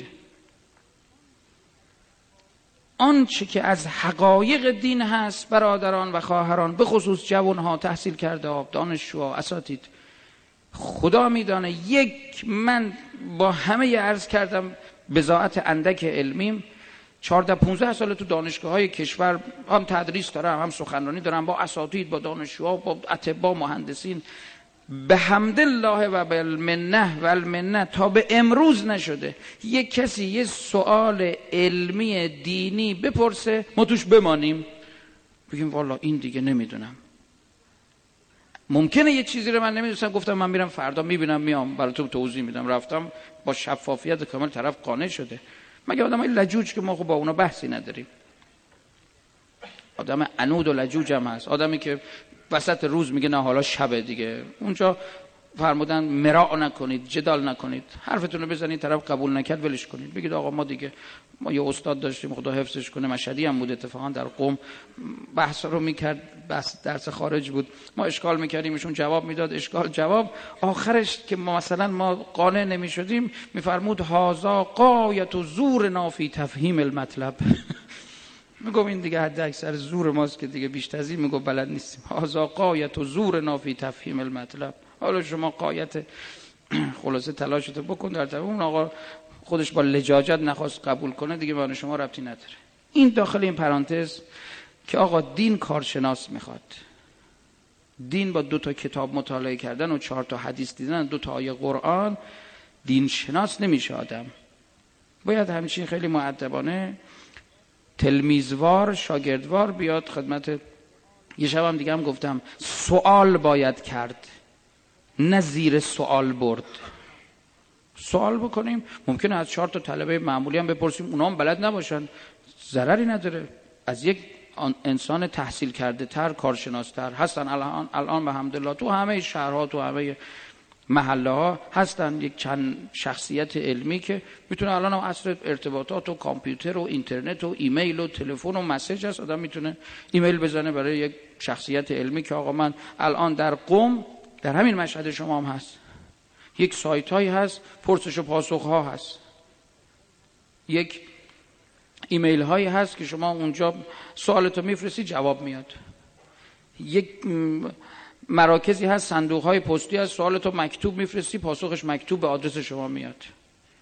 آنچه که از حقایق دین هست برادران و خواهران، به خصوص جوانها، تحصیل کرده ها، دانشجوها، اساتید، خدا میدانه. من با همه عرض کردم بضاعت اندک علمیم 14-15 سال تو دانشگاه های کشور هم تدریس دارم، هم سخنرانی دارم، با اساتید، با دانشجوها، با اطباء، مهندسین. به حمدالله و بالمنه و المنه تا به امروز نشده یک کسی یه سوال علمی دینی بپرسه ما توش بمانیم بگیم والا این دیگه نمیدونم. ممکنه یه چیزی رو من نمیدونستم، گفتم من میرم فردا میبینم میام براتون توضیح میدم، رفتم با شفافیت کامل طرف قانع شده. مگه آدمای لجوج که ما خب با اونا بحثی نداریم. آدم عنود و لجوج هم هست، آدمی که وسط روز میگه نه حالا شبه دیگه. اونجا فرمودن مراع نکنید، جدال نکنید، حرفتون رو بزنید، طرف قبول نکرد ولش کنید، بگید آقا ما یه استاد داشتیم خدا حفظش کنه، مشهدی هم بود اتفاقا، در قم بحث رو میکرد، بس درس خارج بود، ما اشکال میکردیم ایشون جواب میداد، اشکال جواب، آخرش که ما قانع نمیشدیم میفرمود هازا غایت و زورنا فی تفهیم المطلب. میگم این دیگه حد اکثر زور ماست که دیگه بیشتر از این میگم بلد نیستیم. هازا غایت و زورنا فی تفهیم المطلب. حالا شما غایت خلاصه تلاشتو بکن در تفهیم. اون آقا خودش با لجاجت نخواست قبول کنه، دیگه به شما ربطی نداره. این داخل این پرانتز که آقا دین کارشناس میخواد. دین با 2 کتاب مطالعه کردن و 4 حدیث دیدن، 2 آیه قرآن دین شناس نمیشه آدم. باید همچین خیلی مؤدبانه تلمیذوار، شاگردوار بیاد خدمت. یه شبم دیگه هم گفتم سوال باید کرد، نه زیر سوال برد. سوال بکنیم، ممکنه از 4 طلبه معمولی هم بپرسیم، اونا هم بلد نباشن، ضرری نداره. از یک انسان تحصیل کرده تر، کارشناس تر هستن الان به حمدالله تو همه شهرها، تو همه محله ها هستن یک چند شخصیت علمی که میتونه. الان هم عصر ارتباطات و کامپیوتر و اینترنت و ایمیل و تلفن و مسیج هست، آدم میتونه ایمیل بزنه برای یک شخصیت علمی که آقا من الان در قم، در همین مشهد شما هم هست، یک سایت هایی هست پرسش و پاسخ ها هست، یک ایمیل هایی هست که شما اونجا سوالتو میفرستی جواب میاد، یک مراکزی هست، صندوق های پستی هست، سوالتو مکتوب میفرستی پاسخش مکتوب به آدرس شما میاد.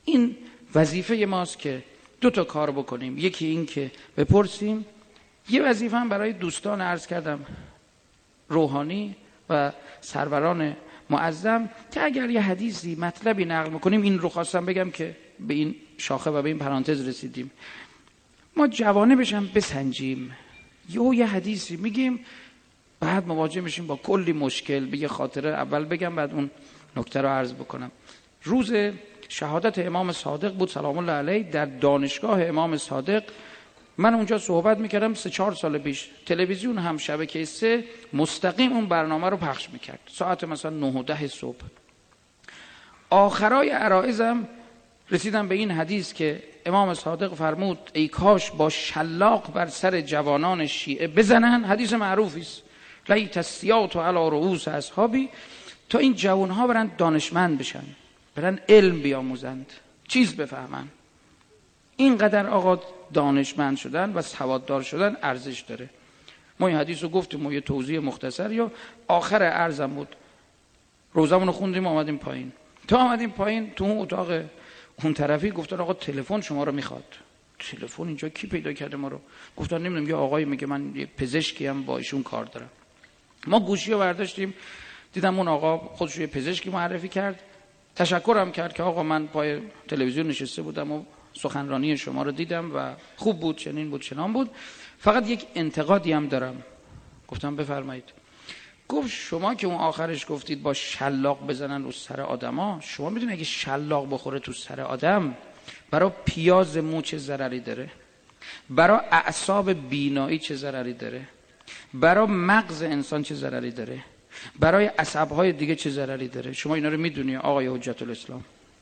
این وظیفه ماست که دو تا کار بکنیم. یکی این که بپرسیم، یه وظیفه هم برای دوستان عرض کردم روحانی و سروران معظم که اگر یه حدیثی مطلبی نقل میکنیم، این رو خواستم بگم که به این شاخه و به این پرانتز رسیدیم، ما جوانبش هم بسنجیم. یه حدیثی میگیم بعد مواجه میشیم با کلی مشکل. به یه خاطره اول بگم بعد اون نکته رو عرض بکنم. روز شهادت امام صادق بود سلام الله علیه، در دانشگاه امام صادق من اونجا صحبت میکردم 3-4 سال پیش. تلویزیون هم شبکه 3 مستقیم اون برنامه رو پخش میکرد ساعت مثلا 9 و 10 صبح. آخرای عرائزم رسیدم به این حدیث که امام صادق فرمود ای کاش با شلاق بر سر جوانان شیعه بزنن. حدیث معروفی است، لیت السیاط علی رؤوس اصحابی، تا این جوانها برن دانشمند بشن، برن علم بیاموزند، چیز بفهمن. اینقدر آقا دانشمند شدن و سواددار شدن ارزش داره. ما این حدیث رو گفتیم و یه توضیح مختصر یا آخر عرضم بود. روزمون رو خوندیم آمدیم پایین. تا آمدیم پایین تو اون اتاق اون طرفی گفتن آقا تلفن شما رو میخواد. تلفن اینجا کی پیدا کرده ما رو؟ گفتن نمیدونم یه آقایی میگه من یه پزشکی هم با ایشون کار دارم. ما گوشی رو برداشتیم، دیدم اون آقا خودش یه پزشکی معرفی کرد، تشکرم کرد که آقا من پای تلویزیون نشسته بودم و سخنرانی شما رو دیدم و خوب بود، چنین بود چنان بود، فقط یک انتقادی هم دارم. گفتم بفرمایید. گفت شما که اون آخرش گفتید با شلاق بزنن رو سر آدما، شما میدونید اگه شلاق بخوره تو سر آدم برای پیاز مو چه ضرری داره، برای اعصاب بینایی چه ضرری داره، برای مغز انسان چه ضرری داره، برای عصبهای دیگه چه ضرری داره؟ شما اینا رو میدونی آقای حجت الاسلام؟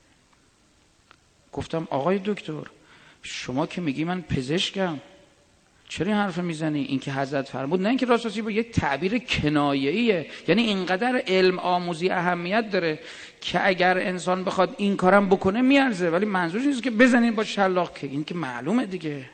گفتم آقای دکتر شما که میگی من پزشکم، چرا این حرف میزنی؟ این که حضرت فرمود، نه اینکه راستی با یک تعبیر کنایه‌ایه، یعنی اینقدر علم آموزی اهمیت داره که اگر انسان بخواد این کارم بکنه میارزه، ولی منظورش نیست که بزنین با شلاق، که این که معلومه دیگه.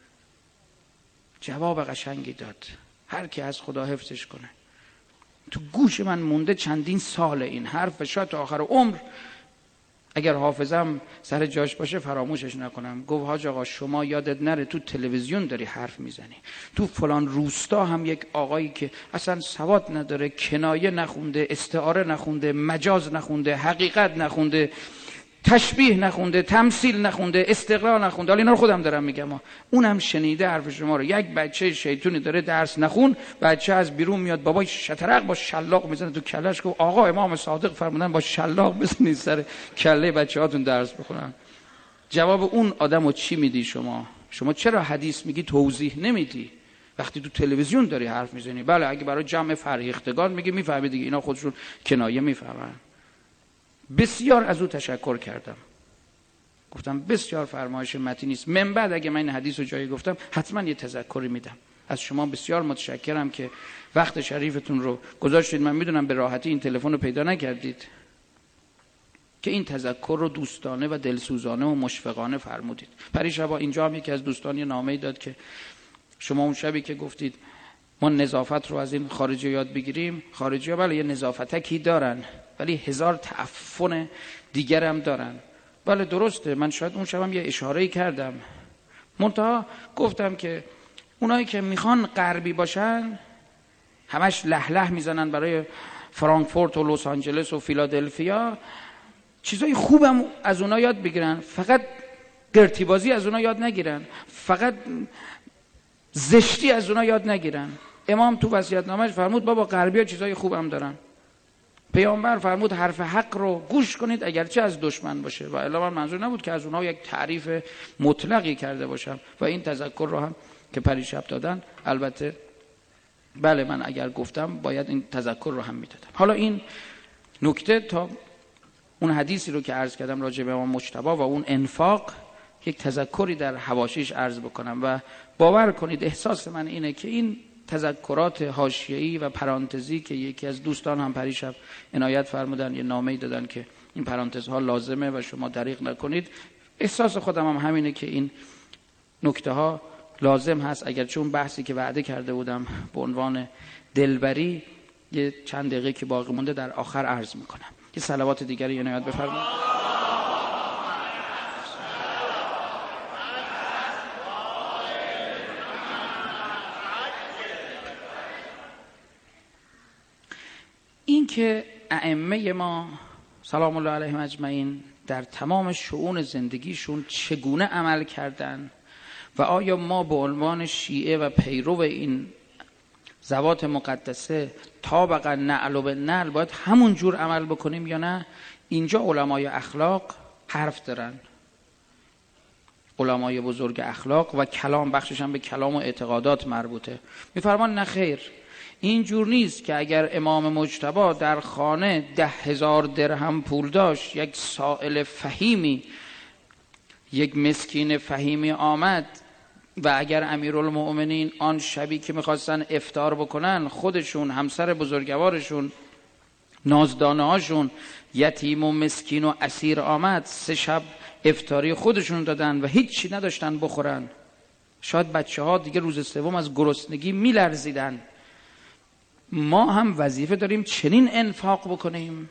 جواب قشنگی داد، هر کی از خدا حفظش کنه. تو گوش من مونده چندین سال این حرف و شاید تا آخر عمر اگر حافظم سر جاش باشه فراموشش نکنم. گفت حاج آقا شما یادت نره تو تلویزیون داری حرف میزنی، تو فلان روستا هم یک آقایی که اصلا سواد نداره، کنایه نخونده، استعاره نخونده، مجاز نخونده، حقیقت نخونده، تشبیه نخونده، تمثیل نخونده، استقرا نخونده، حالا اینا رو خودم دارم میگم، اونم شنیده حرف شما رو. یک بچه شیطونی داره درس نخون، بچه از بیرون میاد بابای شطرق با شلاق میزنه تو کلهش، گفت آقا امام صادق فرمودن با شلاق بزنید سر کله بچه‌هاتون درس بخونن. جواب اون آدمو چی میدی شما؟ شما چرا حدیث میگی توضیح نمیدی وقتی تو تلویزیون داری حرف میزنی؟ بله اگه برای جمع فرهیختگان میگی میفهمی دیگه، اینا خودشون کنایه میفهمن. بسیار از او تشکر کردم، گفتم بسیار فرمایش متینی است. من بعد اگه من این حدیث رو جایی گفتم حتما یه تذکری میدم. از شما بسیار متشکرم که وقت شریفتون رو گذاشتید. من میدونم به راحتی این تلفن رو پیدا نکردید که این تذکر رو دوستانه و دلسوزانه و مشفقانه فرمودید. پریشب اینجا هم یکی از دوستان یه نامه‌ای داد که شما اون شبی که گفتید ما نظافت رو از این خارجی یاد بگیریم، خارجی ها بله یه نظافتکی دارن ولی هزار تعفن دیگر هم دارن. بله درسته، من شاید اون شبم یه اشاره‌ای کردم، منتها گفتم که اونایی که میخوان غربی باشن همش لهله میزنن برای فرانکفورت و لس آنجلس و فیلادلفیا، چیزای خوبم از اونا یاد بگیرن، فقط قرتیبازی از اونا یاد نگیرن، فقط زشتی از اونا یاد نگیرن. امام تو وصیت‌نامه‌اش فرمود بابا غربی‌ها چیزای خوبم دارن. پیامبر فرمود حرف حق رو گوش کنید اگرچه از دشمن باشه، و الا من منظور نبود که از اونها یک تعریف مطلقی کرده باشم. و این تذکر رو هم که پریشب دادن، البته بله من اگر گفتم باید این تذکر رو هم میدادم. حالا این نکته تا اون حدیثی رو که عرض کردم راجع به امام مجتبی و اون انفاق، یک تذکری در حواشیش عرض بکنم. و باور کنید احساس من اینه که این تذکرات حاشیه‌ای و پرانتزی که یکی از دوستان هم پریشب عنایت فرمودن، یه نامه‌ای دادن که این پرانتزها لازمه و شما دریغ نکنید، احساس خودم هم همینه که این نکته ها لازم هست. اگرچه اون بحثی که وعده کرده بودم به عنوان دلبری یه چند دقیقه که باقی مونده در آخر عرض میکنم. یه صلوات دیگری عنایت بفرمایید. که ائمه ما سلام الله علیهم اجمعین در تمام شؤون زندگیشون چگونه عمل کردن و آیا ما به عنوان شیعه و پیرو این ذوات مقدسه طابقا نعل به نعل باید همون جور عمل بکنیم یا نه؟ اینجا علمای اخلاق حرف دارن، علمای بزرگ اخلاق و کلام، بخشش هم به کلام و اعتقادات مربوطه. میفرمان نه خیر، این جور نیست که اگر امام مجتبی در خانه 10,000 درهم پول داشت، یک سائل فهیمی، یک مسکین فهیمی آمد و اگر امیرالمؤمنین آن شبی که میخواستن افطار بکنن، خودشون، همسر بزرگوارشون، نازدانه هاشون، یتیم و مسکین و اسیر آمد، 3 شب افطاری خودشون دادن و هیچی نداشتن بخورن، شاید بچه ها دیگه روز سوم از گرسنگی میلرزیدن. ما هم وظیفه داریم چنین انفاق بکنیم؟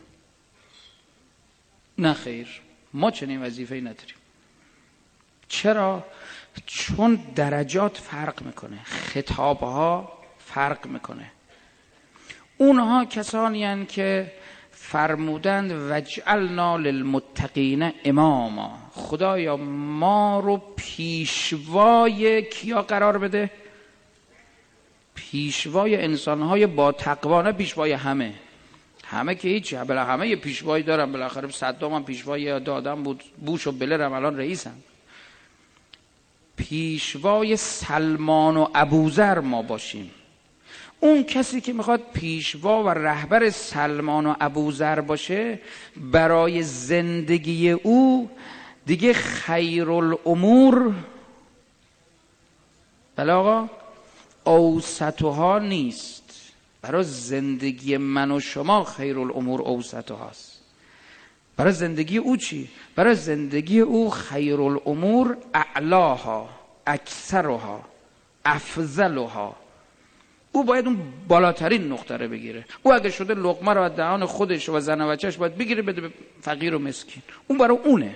نه خیر، ما چنین وظیفه‌ای نداریم. چرا؟ چون درجات فرق میکنه، خطابها فرق میکنه. اونها کسانی هستند که فرمودند وجعلنا للمتقین اماما، خدایا ما رو پیشوای کیا قرار بده؟ پیشوای انسانهای با تقوا، نه پیشوای همه. همه که هیچ، بالاخره همه یه پیشوایی دارن، بالاخره صدام هم پیشوای دادم بود، بوش و بلر هم الان رئیسن. پیشوای سلمان و ابوذر ما باشیم. اون کسی که میخواد پیشوا و رهبر سلمان و ابوذر باشه، برای زندگی او دیگه خیرالامور، بله آقا، اوسطها نیست. برای زندگی من و شما خیرالامور اوسطهاست. برای زندگی او چی؟ برای زندگی او خیرالامور اعلاها، اکثرها، افضلها. او باید اون بالاترین نقطه رو بگیره. او اگه شده لقمه رو از دهان خودش و زن و بچه‌اش باید بگیره بده به فقیر و مسکین، اون برای اونه.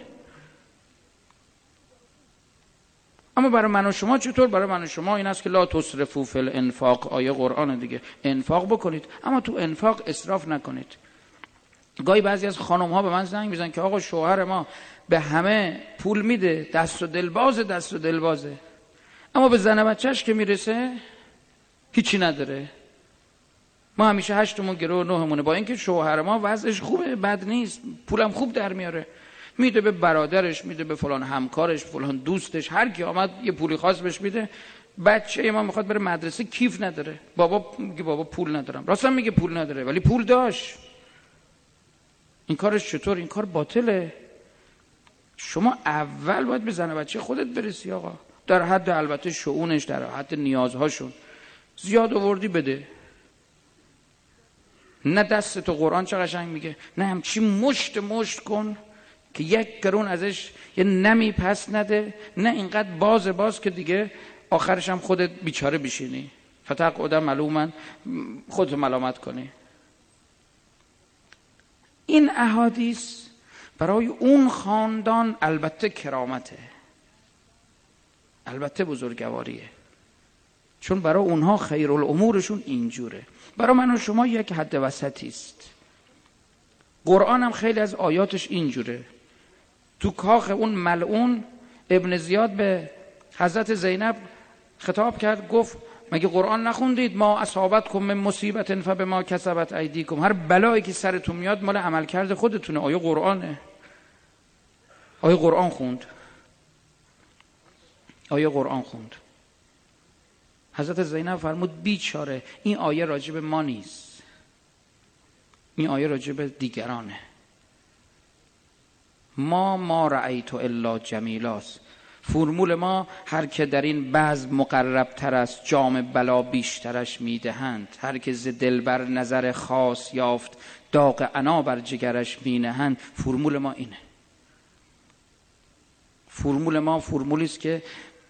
اما برای من و شما چطور؟ برای من و شما این است که لا تسرفوا فی الانفاق، آیه قرآن دیگه، انفاق بکنید اما تو انفاق اسراف نکنید. گاهی بعضی از خانم ها به من زنگ میزنن که آقا شوهر ما به همه پول میده، دست و دلبازه، اما به زن و بچه‌اش که میرسه هیچی نداره. ما همیشه 8مون گرو و 9مونه، با اینکه شوهر ما وضعش خوبه، بد نیست، پولم خوب در میاره، میده به برادرش، میده به فلان همکارش، فلان دوستش، هر کی آمد یه پولی خاص بهش میده. بچه ما میخواد بره مدرسه، کیف نداره، بابا میگه بابا پول ندارم، راستم میگه پول نداره ولی پول داشت. این کارش چطور؟ این کار باطله. شما اول باید به زن و بچه خودت برسی آقا، در حد البته شؤونش، در حد نیازهاشون. زیاد آوردی بده، نه دست تو. قرآن چه قشنگ میگه، نه همچی مشت کن که 1 قرون ازش یه نمی پس نده، نه اینقدر باز که دیگه آخرش هم خودت بیچاره بشینی، فتقعد ملوما، خودت ملامت کنی. این احادیث برای اون خاندان البته کرامته، البته بزرگواریه، چون برای اونها خیرالامورشون اینجوره. برای من و شما یک حد وسطی است. قرآن هم خیلی از آیاتش اینجوره. تو کاخ اون ملعون ابن زیاد به حضرت زینب خطاب کرد، گفت مگه قرآن نخوندید؟ ما اصابتکم من مصیبت فبما کسبت ایدیکم، هر بلایی که سرتون میاد مال عملکرد خودتونه. آیه قرآنه، آیه قرآن خوند، آیه قرآن خوند. حضرت زینب فرمود بیچاره، این آیه راجب ما نیست، این آیه راجب دیگرانه. ما رأیت الا جمیلاست. فرمول ما هر که در این بزم مقرب تر است، جام بلا بیشترش میدهند. هر که ز دلبر نظر خاص یافت، داغ عنا بر جگرش مینهند. فرمول ما اینه. فرمول ما فرمولی است که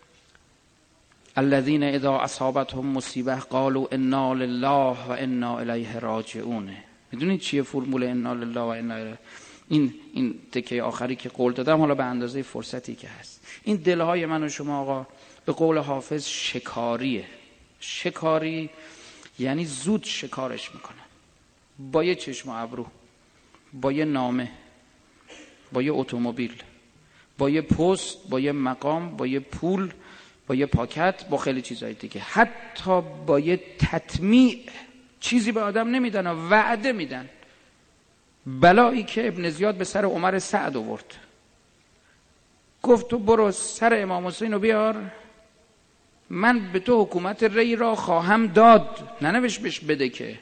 الذین اذا اصابتهم مصیبه قالوا انا لله و انا الیه راجعون. میدونید چیه فرمول انا لله و انا الیه؟ این تکه آخری که قول دادم، حالا به اندازه فرصتی که هست، این دلهای من و شما آقا به قول حافظ شکاریه. شکاری یعنی زود شکارش میکنن. با یه چشم و ابرو، با یه نامه، با یه اتومبیل، با یه پست، با یه مقام، با یه پول، با یه پاکت، با خیلی چیزای دیگه، حتی با یه تطمیع چیزی به آدم نمیدن و وعده میدن. بلایی که ابن زیاد به سر عمر سعد آورد، گفت تو برو سر امام حسین رو بیار، من به تو حکومت ری را خواهم داد. ننوشت بهش بده که.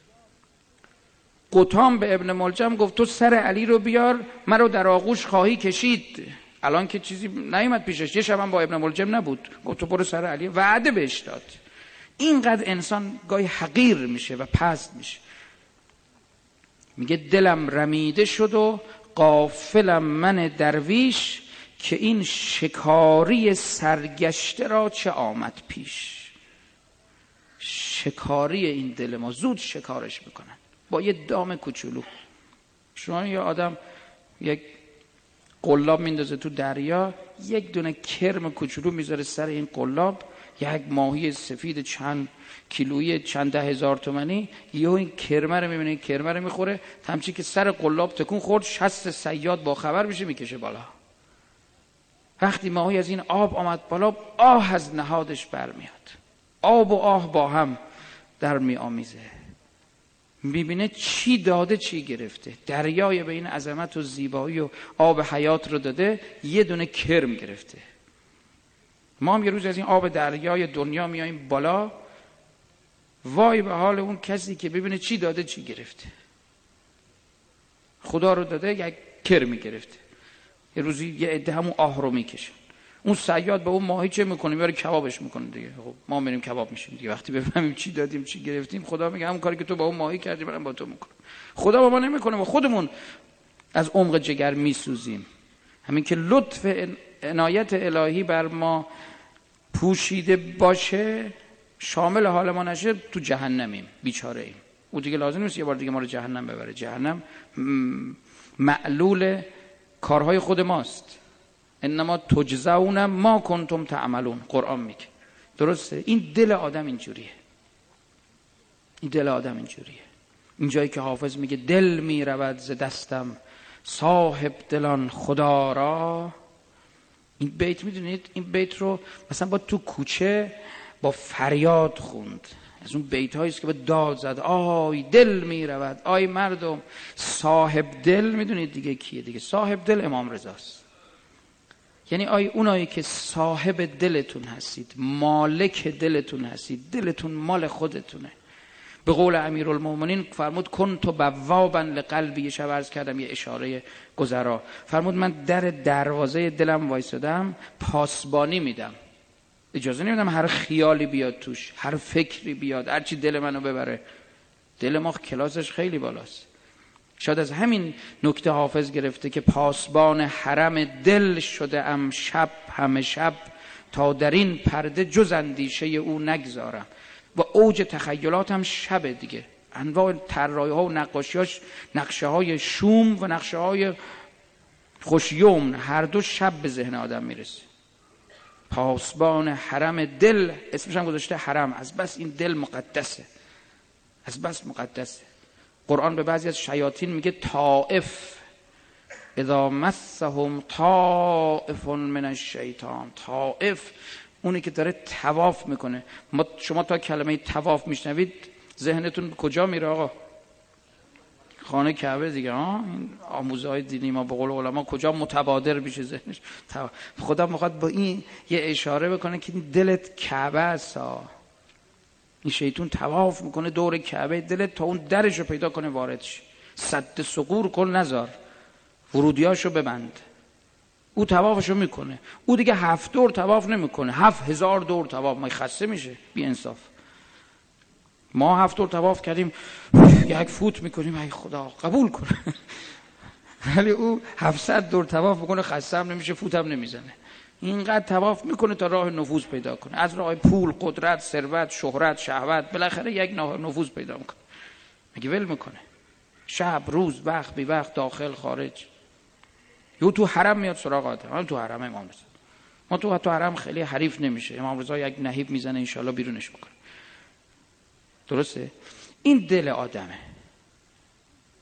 قطام به ابن ملجم گفت تو سر علی رو بیار، من رو در آغوش خواهی کشید. الان که چیزی نیومد پیشش، یه شبم با ابن ملجم نبود، گفت تو برو سر علی، وعده بهش داد. اینقدر انسان گاهی حقیر میشه و پست میشه. میگه دلم رمیده شد و غافلم من درویش، که این شکاری سرگشته را چه آمد پیش. شکاری این دل ما زود شکارش میکنن با یه دام کوچولو. شما یه آدم یک قلاب میندازه تو دریا، یک دونه کرم کوچولو میذاره سر این قلاب، یک ماهی سفید چند کیلویی چند 10,000 تومانی، یهو این کرمه رو میبینه، این کرمه رو میخوره، همچین که سر قلاب تکون خورد، 60 صیاد با خبر میشه میکشه بالا. وقتی ماهی از این آب آمد بالا، آه از نهادش برمیاد، آب و آه با هم در میآمیزه، میبینه چی داده چی گرفته. دریای به این عظمت و زیبایی و آب حیات رو داده، یه دونه کرم گرفته. ما هم یه روز از این آب دریای دنیا میاییم بالا، وای به حال اون کسی که ببینه چی داده چی گرفته. خدا رو داده یک کرمی گرفته، یه روزی یه عده همون آه رو میکشن. اون صیاد به اون ماهی چه میکنه؟ میاره کبابش میکنه دیگه. خب ما میریم کباب میشیم دیگه. وقتی بفهمیم چی دادیم چی گرفتیم، خدا میگه همون کاری که تو با اون ماهی کردی منم با تو میکنم. خدا با ما نمیکنه، ما خودمون از عمق جگر میسوزیم. همین که لطف عنایت الهی بر ما پوشیده باشه، شامل حال ما نشه، تو جهنمیم، بیچاره ایم. او دیگه لازم نیست یه بار دیگه ما رو جهنم ببره. جهنم معلول کارهای خود ماست. انما تجزون ما کنتم تعملون، قرآن میگه. درسته؟ این دل آدم اینجوریه، این دل آدم اینجوریه. اینجایی که حافظ میگه دل میرود ز دستم صاحب دلان خدا را. این بیت میدونید، این بیت رو مثلا با تو کوچه با فریاد خوند. از اون بیت هاییست که با داد زد، آی دل میرود، آی مردم. صاحب دل میدونید دیگه کیه؟ دیگه صاحب دل امام رضاست. یعنی آی اونایی که صاحب دلتون هستید، مالک دلتون هستید، دلتون مال خودتونه. به قول امیرالمومنین فرمود کنت بوابا لقلبی. یه شب عرض کردم یه اشاره گذرا، فرمود من در دروازه دلم وایسادم، پاسبانی میدم، اجازه نمیدم هر خیالی بیاد توش، هر فکری بیاد، هر چی دل منو ببره. دل ما کلاسش خیلی بالاست. شاید از همین نکته حافظ گرفته که پاسبان حرم دل شده ام شب همه شب، تا در این پرده جز اندیشه او نگذارم. و اوج تخیلاتم شبه دیگه، انواع طراحی ها و نقاشیاش، نقشه های شوم و نقشه های خوشیوم، هر دو شب به ذهن آدم میرسه. پاسبان حرم دل، اسمش هم گذاشته حرم، از بس این دل مقدسه، از بس مقدسه. قرآن به بعضی از شیاطین میگه طائف، اذا مسهم طائف من الشیطان. طائف اونی که داره طواف میکنه. شما تا کلمه طواف میشنوید ذهنتون کجا میره آقا؟ خانه کعبه دیگه. این آموزه های دینی ما به قول علما کجا متبادر میشه ذهنش؟ خدا میخواد با این یه اشاره بکنه که دلت کعبه است. این شیطون طواف میکنه دور کعبه دلت تا اون درشو پیدا کنه وارد شه. سد ثغور کن نذار، ورودیاشو ببند. او طوافشو میکنه، او دیگه 7 دور طواف نمیکنه، 7000 دور طواف. ما خسته میشه، بی انصاف. ما 7 دور طواف کردیم، یک فوت میکنیم، ای خدا قبول کنه. ولی او 700 دور طواف میکنه، خسته هم نمیشه، فوت هم نمیزنه. اینقدر طواف میکنه تا راه نفوذ پیدا کنه، از راه پول، قدرت، ثروت، شهرت، شهوت، بالاخره یک نفوذ پیدا میکنه. میگه ول میکنه، شب روز وقت بی وقت، داخل خارج. یو تو حرم میاد سراغ آدم. هم تو حرم امام رضا، ما تو حرم خیلی حریف نمیشه. امام رضا یک نهیب میزنه انشالله بیرونش میکنه. درسته؟ این دل آدمه.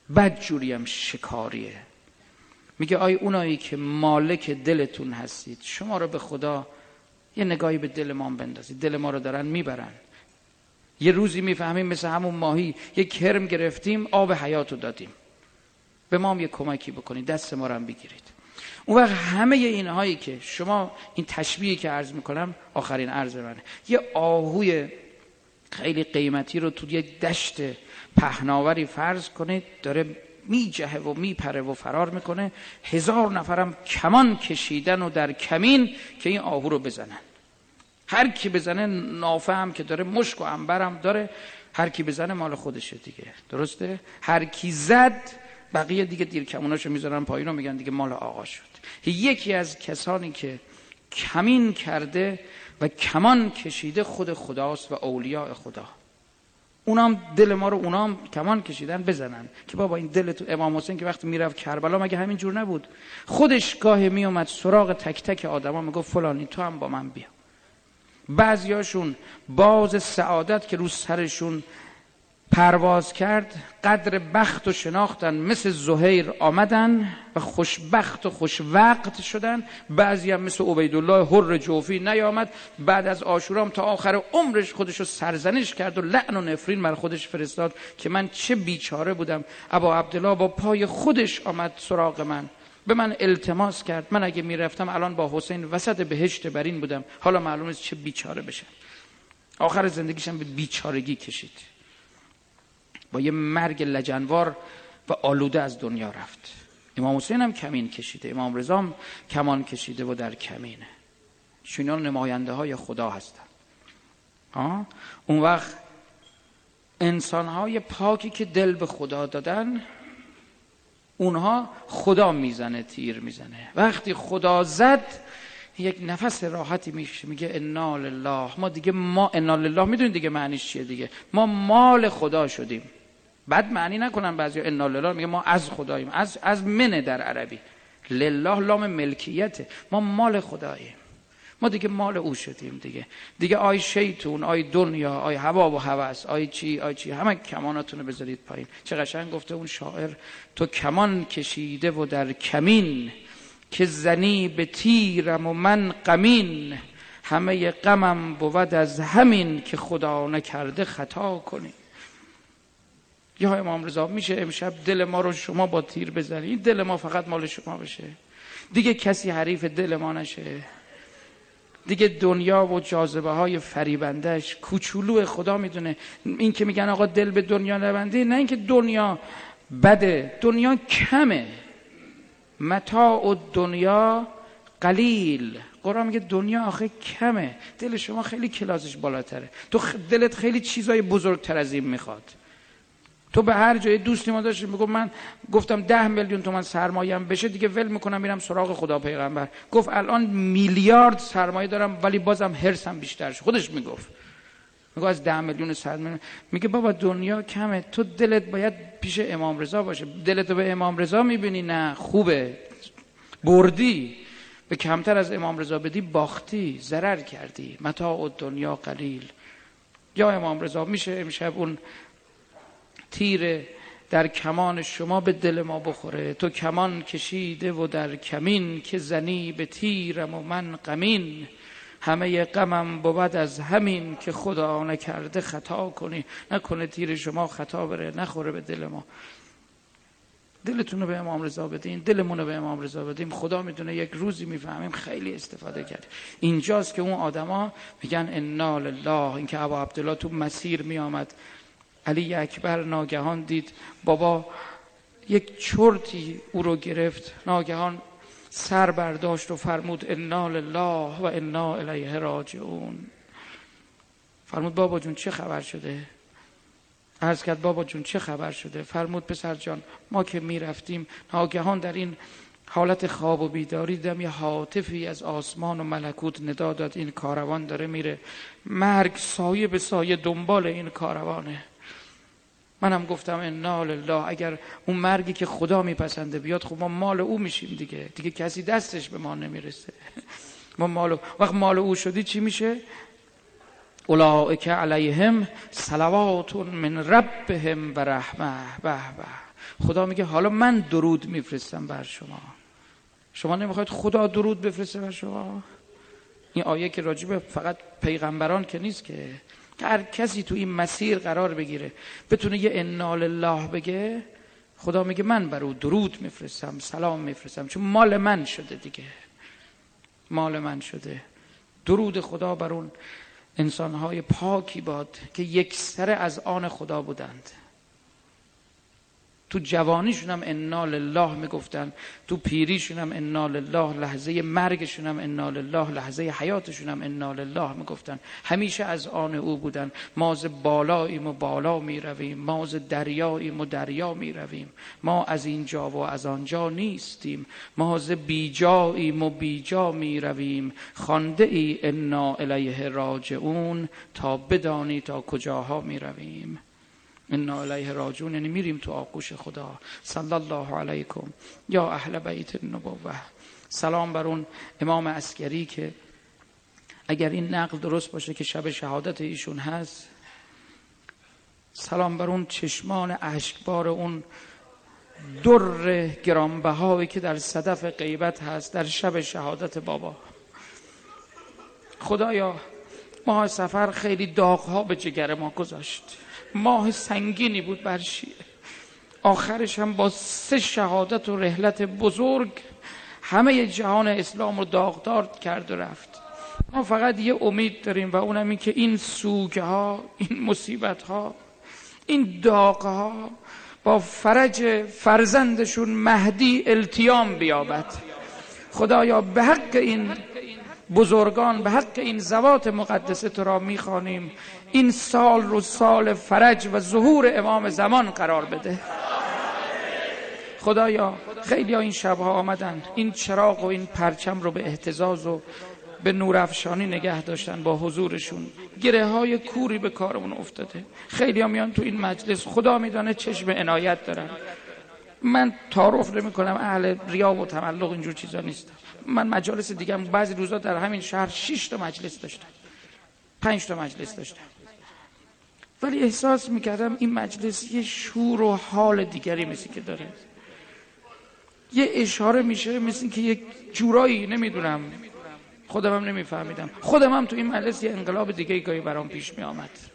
بدجوری هم شکاریه. میگه آی اونایی که مالک دلتون هستید، شما رو به خدا یه نگاهی به دل ما بندازید، دل ما رو دارن میبرن. یه روزی میفهمیم مثل همون ماهی یک کرم گرفتیم، آب حیاتو دادیم، به ما هم یه کمکی بکنید، دست ما رو هم بگیرید. اون وقت همه اینهایی که شما، این تشبیهی که عرض میکنم آخرین عرض منه، یه آهوی خیلی قیمتی رو تو یک دشت پهناوری فرض کنید داره میجهه و میپره و فرار میکنه، 1000 نفرم کمان کشیدن و در کمین که این آهو رو بزنن. هر کی بزنه، نافه هم که داره، مشک و عنبر هم داره، هر کی بزنه مال خودشه دیگه، درسته؟ هر کی زد بقیه دیگه دیر کموناشو میذارن پایین و میگن دیگه مال آقا شد. یکی از کسانی که کمین کرده و کمان کشیده خود خداست و اولیاء خدا. اونام دل ما رو اونام کمان کشیدن بزنن که بابا این دل تو. امام حسین که وقتی میرفت کربلا مگه همین جور نبود؟ خودش گاهی میومد سراغ تک تک آدما میگفت فلانی تو هم با من بیا. بعضیاشون باز سعادت که رو سرشون پرواز کرد قدر بخت و شناختن، مثل زهیر آمدن و خوشبخت و خوش وقت شدن. بعضی هم مثل عبیدالله حر جوفی نیامد، بعد از عاشورا تا آخر عمرش خودشو سرزنش کرد و لعن و نفرین بر خودش فرستاد که من چه بیچاره بودم. ابا عبدالله با پای خودش آمد سراغ من، به من التماس کرد، من اگه میرفتم الان با حسین وسط بهشت برین بودم، حالا معلومه چه بیچاره بشم. آخر زندگیشم به بیچارگی کشید، با یه مرگ لجنوار و آلوده از دنیا رفت. امام حسین هم کمین کشیده، امام رضا هم کمان کشیده و در کمینه. شما نماینده های خدا هستن. اون وقت انسان های پاکی که دل به خدا دادن، اونها خدا میزنه، تیر میزنه. وقتی خدا زد یک نفس راحتی میشه، میگه انا لله. ما دیگه، ما انا لله میدونید دیگه معنیش چیه دیگه، ما مال خدا شدیم. بعد معنی نکنن بعضی انا لله، میگه ما از خداییم. از منه در عربی، لله لام ملکیته، ما مال خداییم، ما دیگه مال او شدیم دیگه آی شیطون، آی دنیا، آی هوا و هوس، آی چی همه کماناتون رو بذارید پایین. چه قشنگ گفته اون شاعر، تو کمان کشیده و در کمین، که زنی به تیرم و من غمین، همه غمم بود از همین، که خدا نکرده خطا کنی. یا امام رضا میشه امشب دل ما رو شما با تیر بزنید، دل ما فقط مال شما بشه، دیگه کسی حریف دل ما نشه، دیگه دنیا و جاذبه های فریبندش کوچولو خدا میدونه. این که میگن آقا دل به دنیا نبندی، نه اینکه دنیا بده، دنیا کمه، متاع و دنیا قلیل. قرآن میگه دنیا آخه کمه، دل شما خیلی کلاسش بالاتره، تو دلت خیلی چیزای بزرگتر از این میخواد. تو به هر جای دوستی ما داشت میگم من گفتم 10 میلیون تومان سرمایه‌ام بشه دیگه ول میکنم میرم سراغ خدا پیغمبر. گفت الان میلیارد سرمایه دارم ولی بازم حرصم بیشتر شد. خودش میگفت از 10 میلیون سرمایه. میگه بابا دنیا کمه، تو دلت باید پیش امام رضا باشه. دلتو به امام رضا میبینی نه خوبه، بردی. به کمتر از امام رضا بدی باختی، ضرر کردی. متاع و دنیا قلیل. یا امام رضا میشه امشب اون تیر در کمان شما به دل ما بخوره. تو کمان کشیده و در کمین، که زنی به تیرم و من غمین، همه غمم بود از همین، که خدا نکرده خطا کنی. نکنه تیر شما خطا بره نخوره به دل ما. دلتون رو به امام رضا بدین، دلمون رو به امام رضا بدیم. خدا میدونه یک روزی میفهمیم خیلی استفاده کرد. اینجاست که اون آدما میگن انا لله. این که ابا عبدالله تو مسیر میآمد، علی اکبر ناگهان دید بابا یک چرتی او رو گرفت، ناگهان سر برداشت و فرمود انا لله و انا الیه راجعون. فرمود بابا جون چه خبر شده؟ عرض کرد بابا جون چه خبر شده؟ فرمود پسر جان ما که می رفتیم ناگهان در این حالت خواب و بیداری دیدم یه هاتفی از آسمان و ملکوت ندا داد این کاروان داره میره، مرگ سایه به سایه دنبال این کاروانه. منم گفتم انا لله، اگر اون مرگی که خدا میپسنده بیاد خب ما مال او میشیم دیگه کسی دستش به ما نمیرسه. ما وقت مال او شدی چی میشه؟ اولئک علیهم صلوات من ربهم و رحمه. به به، خدا میگه حالا من درود میفرستم بر شما. شما نمیخواید خدا درود بفرسته بر شما؟ این آیه که راجبه فقط پیغمبران که نیست که هر کسی تو این مسیر قرار بگیره بتونه یه انا لله بگه، خدا میگه من بر او درود میفرستم، سلام میفرستم، چون مال من شده دیگه، مال من شده. درود خدا بر اون انسانهای پاکی باد که یکسره از آن خدا بودند. تو جوانیشون هم انا لله میگفتن، تو پیریشون هم انا لله، لحظه مرگشون هم انا لله، لحظه حیاتشون هم انا لله میگفتن. همیشه از آن او بودن. ما ز بالاییم و بالا میرویم، ما ز دریاییم و دریا میرویم، ما از اینجا و از آنجا نیستیم، ما ز بیجاییم و بیجا میرویم، خوانده ای انا الیه راجعون، تا بدانی تا کجاها میرویم. انا الیه راجعون یعنی میریم تو آغوش خدا. صلی الله علیکم یا اهل بیت النبوه. سلام بر اون امام عسکری که اگر این نقل درست باشه که شب شهادت ایشون هست، سلام بر اون چشمان اشکبار اون در گرانبهایی که در صدف غیبت هست در شب شهادت بابا. خدایا ماه سفر خیلی داغ‌ها به جگر ما گذاشت، ماه سنگینی بود بر شیعه، آخرش هم با 3 شهادت و رحلت بزرگ همه جهان اسلام رو داغدار کرد و رفت. ما فقط یه امید داریم و اونم این که این سوگها، این مصیبتها، این داغها با فرج فرزندشون مهدی التیام بیابد. خدایا به حق این بزرگان، به حق این ذوات مقدسه تو را میخوانیم این سال رو سال فرج و ظهور امام زمان قرار بده. خدایا خیلی ها این شبها آمدن این چراغ و این پرچم رو به اهتزاز و به نورافشانی نگه داشتن با حضورشون. گره های کوری به کارمون افتاده. خیلی ها میان تو این مجلس، خدا میدانه چشم عنایت دارن. من تعارف نمی کنم، اهل ریا و تملق اینجور چیزا نیستم. من مجالس دیگه بعضی روزا در همین شهر 6 تا مجلس داشتم، 5 تا مجلس داشتم، ولی احساس میکردم این مجلس یه شور و حال دیگری مثل که داره. یه اشاره میشه مثل که یک جورایی، نمیدونم، خودم هم نمیفهمیدم. خودم هم تو این مجلس یه انقلاب دیگه گاهی برام پیش میآمد.